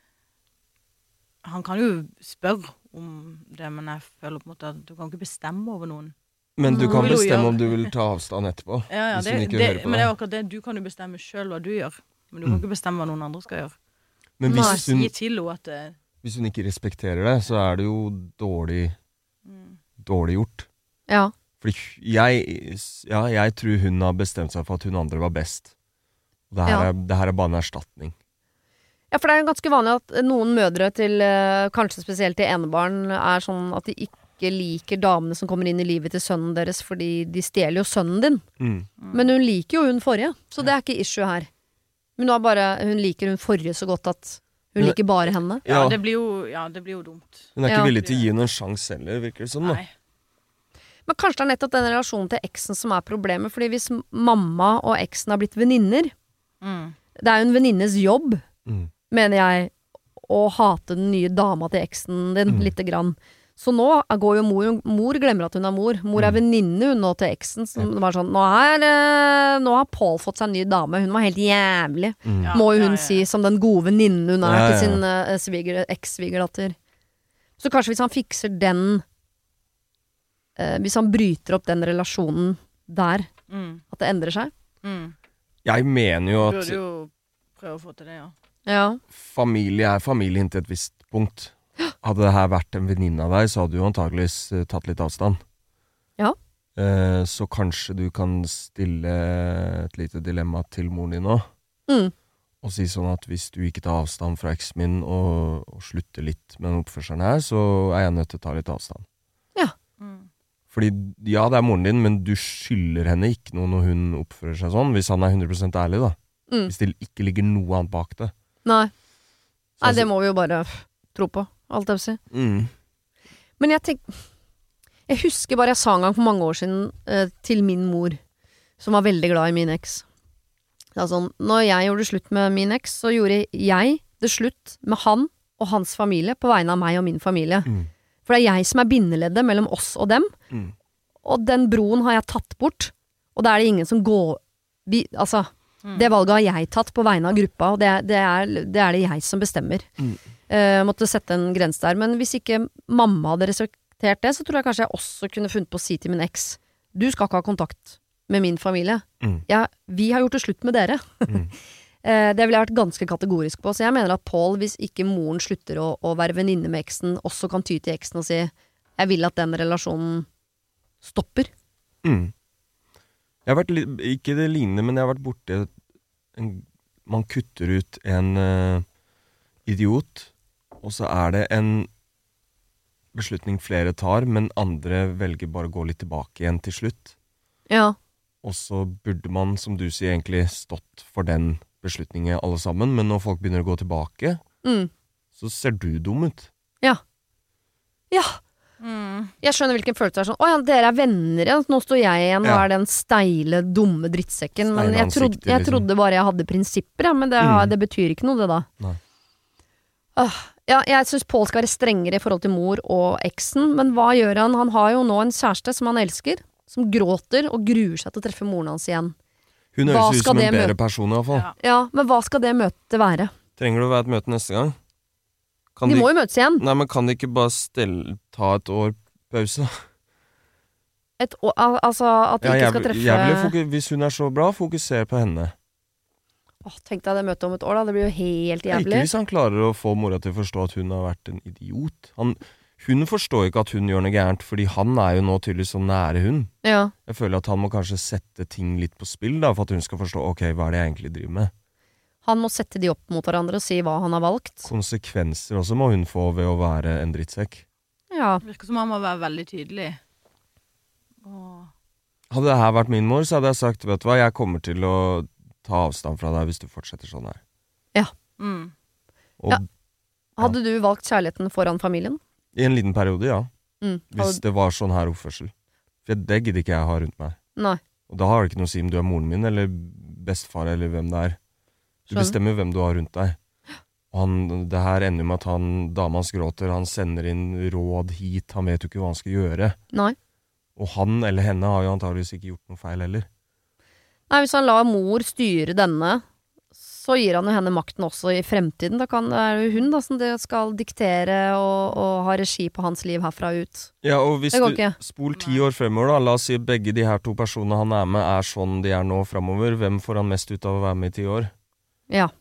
Han kan jo spørre om det, men jeg føler på en måte at du kan ikke bestemme over noen. Men du Hva kan vil hun bestemme gjøre? om du vil ta avstand etterpå. Ja, ja, Hvis det, hun ikke det, hører på men det er deg. jo akkurat det. Du kan jo bestemme sjøl hva du gjør, men du kan Mm. ikke bestemme hva noen andre skal gjøre. Men Nei, hvis hun, Si til henne at det, hvis hun ikke respekterer det, så er det jo dårlig, mm. dårlig gjort. Ja. Fordi jeg, ja, jeg tror hun har bestemt seg for at hun andre var best. Og det her, Ja. er, det her er bare en erstatning. Ja, for det er jo ganske vanlig at noen mødre til, eh, kanskje spesielt til enebarn, er sånn at de ikke liker damene som kommer inn i livet til sønnen deres, fordi de stjeler jo sønnen din. Mm. Men hun liker jo hun forrige, så det er ikke issue her. Men hun, har bare, hun liker hun forrige så godt at hun Men- liker bare henne. ja, Ja. det blir jo, ja, det blir jo dumt. Hun er ikke Ja. villig til å gi henne en sjanse heller, virker det som. Da. Nei. Men kanskje det er nettopp den relasjonen til eksen som er problemet, fordi hvis mamma og eksen har blitt venninner, Mm. det er jo en venninnes jobb, Mm. mener jeg, å hate den nye dama til eksen din Mm. lite grann. Så nå går jo mor, mor glemmer at hun er mor. Mor er Mm. venninne hun nå til eksen, som var sånn, nå, er, eh, nå har Paul fått seg en ny dame, hun var helt jævlig. Mm. Ja, Må jo ja, hun ja. si, som den gode venninnen hun er Ja, til ja. sin uh, sviger, eks-svigerdatter. Så kanskje hvis han fikser den eh, Hvis han bryter opp den relasjonen der, Mm. at det endrer seg. Mm. Jeg mener jo Du at burde jo prøve å få til det, ja. Ja. familie er familien til et visst punkt. Hadde det her vært en venninne av deg, så hadde du antageligvis eh, tatt litt avstand. Ja. Eh, så kanskje du kan stille et lite dilemma til moren din nå, Mm. og si sånn at hvis du ikke tar avstand fra eksen min og, og slutter litt med den oppførselen her, så er jeg nødt til å ta litt avstand. Mm. Fordi, ja, det er moren din, men du skylder henne ikke noe når hun oppfører seg sånn, hvis han er hundre prosent ærlig, da. Mm. Hvis det ikke ligger noe annet bak det. Nei. Så Nei, altså- det må vi jo bare tro på, alt jeg vil si. Mm. Men jeg tenk Jeg husker bare jeg sa en gang for mange år siden eh, til min mor, som var veldig glad i min eks. Det var sånn, når jeg gjorde slutt med min eks, så gjorde jeg det slutt med han og hans familie på vegne av meg og min familie. Mm. For det er jeg som er bindeleddet mellom oss og dem, Mm. og den broen har jeg tatt bort, og da er det ingen som går vi, Altså, Mm. det valget har jeg tatt på vegne av gruppa, og det, er- det, er, det er det jeg som bestemmer. Mm. Eh, måtte sette en grense der. Men hvis ikke mamma hadde respektert det, så tror jeg kanskje jeg også kunne funnet på å si til min eks, du skal ikke ha kontakt med min familie. Mm. Ja, vi har gjort det slutt med dere. Mm. eh, det ville jeg vært ganske kategorisk på. Så jeg mener at Paul, hvis ikke moren slutter å, å være venninne med eksen, også kan ty til eksen og si, jeg vil at den relasjonen stopper. Mm. Jeg har vært litt, ikke det lignende, men jeg har vært borte en, man kutter ut en eh, idiot, og så er det en beslutning flere tar, men andre velger bare å gå litt tilbake igjen til slutt. Ja. Og så burde man, som du sier, egentlig stått for den beslutningen alle sammen, men når folk begynner å gå tilbake, Mm. så ser du dum ut. Ja. Ja. Mm. Jeg skjønner hvilken følelse det er sånn. Å ja, dere er venner, ja. Nå står jeg igjen og Ja. er den steile, dumme drittsekken. Men jeg, Steilansiktet, trodde, jeg liksom. trodde bare jeg hadde prinsipper, ja. Men det, har, Mm. det betyr ikke noe, det da. Nei. Åh, ja, jeg syns Paul skal være strengere i forhold til mor og eksen, men hva gjør han? Han har jo nå en kjæreste som han elsker, som gråter og gruer seg til å treffe moren hans igjen. Hun Hva høres ut skal som en det bedre møte- person i hvert fall. Ja. Ja, men hva skal det møtet være? Trenger det å være et møte neste gang? Kan De må jo møtes igjen. Nei, men kan de ikke bare stelle, ta et år pause? Et, år- al- altså at de Ja, ikke jeg, skal treffe jeg ville foku- hvis hun er så bra, fokusere på henne. Åh, tenk deg det møtet om et år da, det blir jo helt Ikke jævlig. hvis han klarer å få mora til å forstå at hun har vært en idiot. Han, hun forstår ikke at hun gjør noe gærent, fordi han er jo nå tydeligvis så nære hun. Ja. Jeg føler at han må kanskje sette ting litt på spill da, for at hun skal forstå, ok, hva er det jeg egentlig driver med? Han må sette de opp mot hverandre og si hva han har valgt. Konsekvenser også må hun få ved å være en drittsekk. Ja. Det virker som han må være veldig tydelig. Og... Hadde det her vært min mor, så hadde jeg sagt, vet du hva, jeg kommer til å ta avstand fra deg hvis du fortsetter sånn her. Ja. Mm. Og Ja. Hadde du valgt kjærligheten foran familien? i en liten periode, ja. Mm. Hvis Hadde... det var sånn her oppførsel. For det gidder ikke jeg ha rundt meg. Nei. Og da har det ikke noe å si om du er moren min, eller bestefar, eller hvem det er. Du Skjønner. bestemmer hvem du har rundt deg. Og han, det her ender med at han, dama hans gråter, han sender inn råd hit, han vet jo ikke hva han skal gjøre. Nei. Og han eller henne har jo antageligvis ikke gjort noe feil heller. Nei, hvis han lar mor styre denne, så gir han jo henne makten også i fremtiden. Da kan, det er jo hun da som det skal diktere og, og ha regi på hans liv herfra ut. Ja, og hvis Det går du ikke. spol ti år fremover da, la oss si at begge de her to personene han er med er sånn de er nå fremover, hvem får han mest ut av å være med i ti år? Ja,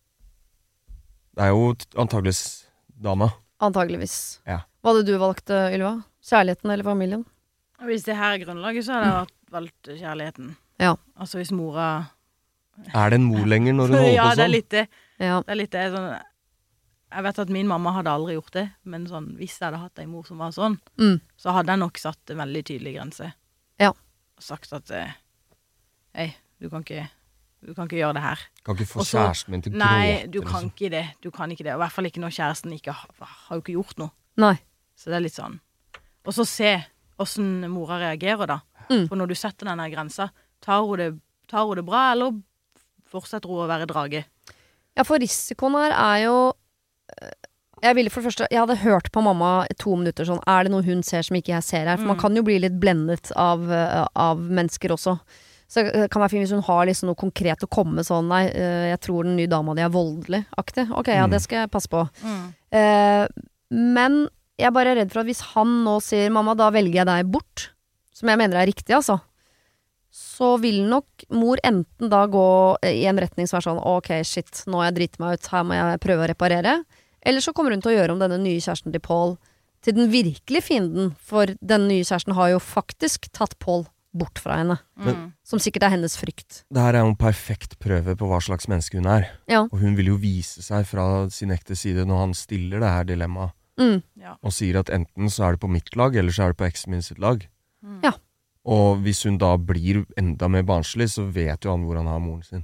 Det er jo t- antageligvis dama. antageligvis. Ja. Hva hadde du valgt, Ylva? Kjærligheten eller familien? Hvis det her er grunnlaget, så hadde jeg valgt, valgt kjærligheten. Ja. Altså hvis mora... Er det en mor lenger når hun holder ja, på det er sånn? litt det. Ja. Det er litt det sånn... Jeg vet at min mamma hadde aldri gjort det, men sånn, hvis jeg hadde hatt en mor som var sånn, Mm. så hadde jeg nok satt en veldig tydelig grense. Ja. Og sagt at, eh, hei, du kan ikke, du kan ikke gjøre det her. Kan ikke få Og så- kjæresten min til å gråte. Nei, du kan liksom. ikke det. Du kan ikke det. Og i hvert fall ikke når kjæresten ikke har, har jo ikke gjort noe. Nei. Så det er litt sånn. Og så se hvordan mora reagerer da. Mm. For når du setter denne grensa, tar hun det, tar hun det bra, eller fortsetter hun å være drage? Ja, for risikoen her er jo eh, Jeg ville for det første Jeg hadde hørt på mamma i to minutter sånn, er det noe hun ser som ikke jeg ser her? For man Mm. kan jo bli litt blendet av, eh, av mennesker også. Så det kan være fint hvis hun har liksom noe konkret å komme med sånn, nei, eh, jeg tror den nye dama di er voldelig, aktig. Ok, ja, Mm. det skal jeg passe på. Mm. Eh, men jeg er bare redd for at hvis han nå sier, mamma, da velger jeg deg bort, som jeg mener er riktig, altså, så vil nok mor enten da gå i en retning som er sånn, ok, shit, nå har jeg dritt meg ut, her må jeg prøve å reparere, eller så kommer hun til å gjøre om denne nye kjæresten til Paul til den virkelige fienden, for den nye kjæresten har jo faktisk tatt Paul bort fra henne, Mm. som sikkert er hennes frykt. Det her er jo en perfekt prøve på hva slags menneske hun er. Ja. Og hun vil jo vise seg fra sin ekte side når han stiller det her dilemmaet. Mm. Ja. Og sier at enten så er det på mitt lag, eller så er det på eksen min sitt lag. Mm. Ja. Og hvis hun da blir enda mer barnslig, så vet jo han hvor han har moren sin.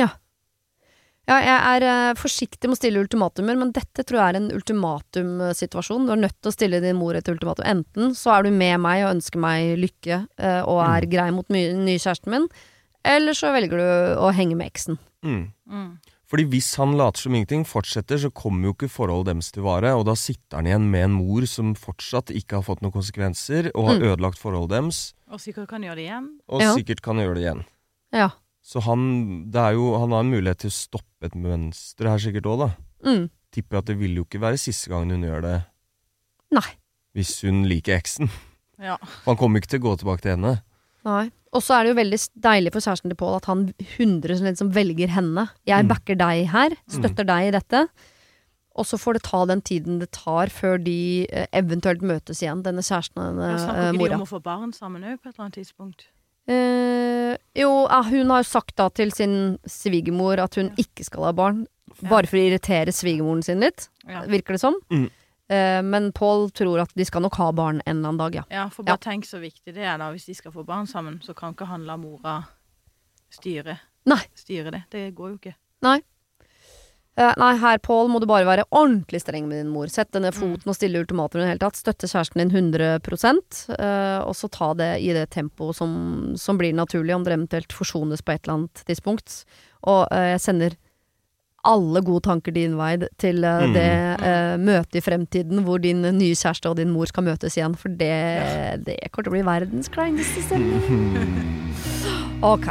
Ja, jeg er eh, forsiktig med å stille ultimatumer, men dette tror jeg er en ultimatumsituasjon. Du er nødt til å stille din mor et ultimatum. Enten så er du med meg og ønsker meg lykke eh, og er grei mot my- nye kjæresten min, eller så velger du å henge med eksen. Mm. Mm. Fordi hvis han later som ingenting fortsetter, så kommer jo ikke forholdet deres til vare, og da sitter han igjen med en mor som fortsatt ikke har fått noen konsekvenser, og har Mm. ødelagt forholdet deres, Og sikkert kan gjøre det igjen. og Ja. sikkert kan gjøre det igjen. Ja. Så han, det er jo, han har en mulighet til å stoppe et mønster her sikkert også, da. Mm. Tipper at det vil jo ikke være siste gangen hun gjør det. Nei. Hvis hun liker eksen. Ja. Han kommer ikke til å gå tilbake til henne. Nei. Og så er det jo veldig s- deilig for kjæresten til Paul at han hundre prosent som velger henne. Jeg Mm. backer deg her, støtter deg i dette. Og så får det ta den tiden det tar før de eh, eventuelt møtes igjen, denne kjæresten og Jeg denne snakker eh, ikke de mora. om å få barn sammen òg på et eller annet tidspunkt. Eh, jo, ja, hun har jo sagt da til sin svigermor at hun ikke skal ha barn, bare for å irritere svigermoren sin litt, Ja. virker det som. Mm. Eh, men Paul tror at de skal nok ha barn en eller annen dag, ja. Ja, for bare tenk så viktig det er da, hvis de skal få barn sammen, så kan ikke han la mora styre, Nei. styre det. Det går jo ikke. Nei. Eh, nei, her, Paul, må du bare være ordentlig streng med din mor. Sette ned foten og stille ultimatum i det hele tatt. Støtte kjæresten din hundre prosent, eh, og så ta det i det tempoet som, som blir naturlig, om dere eventuelt forsones på et eller annet tidspunkt. Og eh, jeg sender alle gode tanker din vei til eh, Mm. det eh, møtet i fremtiden hvor din nye kjæreste og din mor skal møtes igjen, for det, det kommer til å bli verdens kleineste stemning. Ok.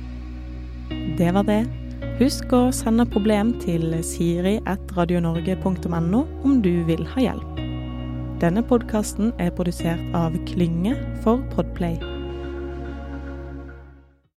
Det var det. Husk å sende problem til siri at radionorge punktum no om du vil ha hjelp. Denne podcasten er produsert av Klynge for Podplay.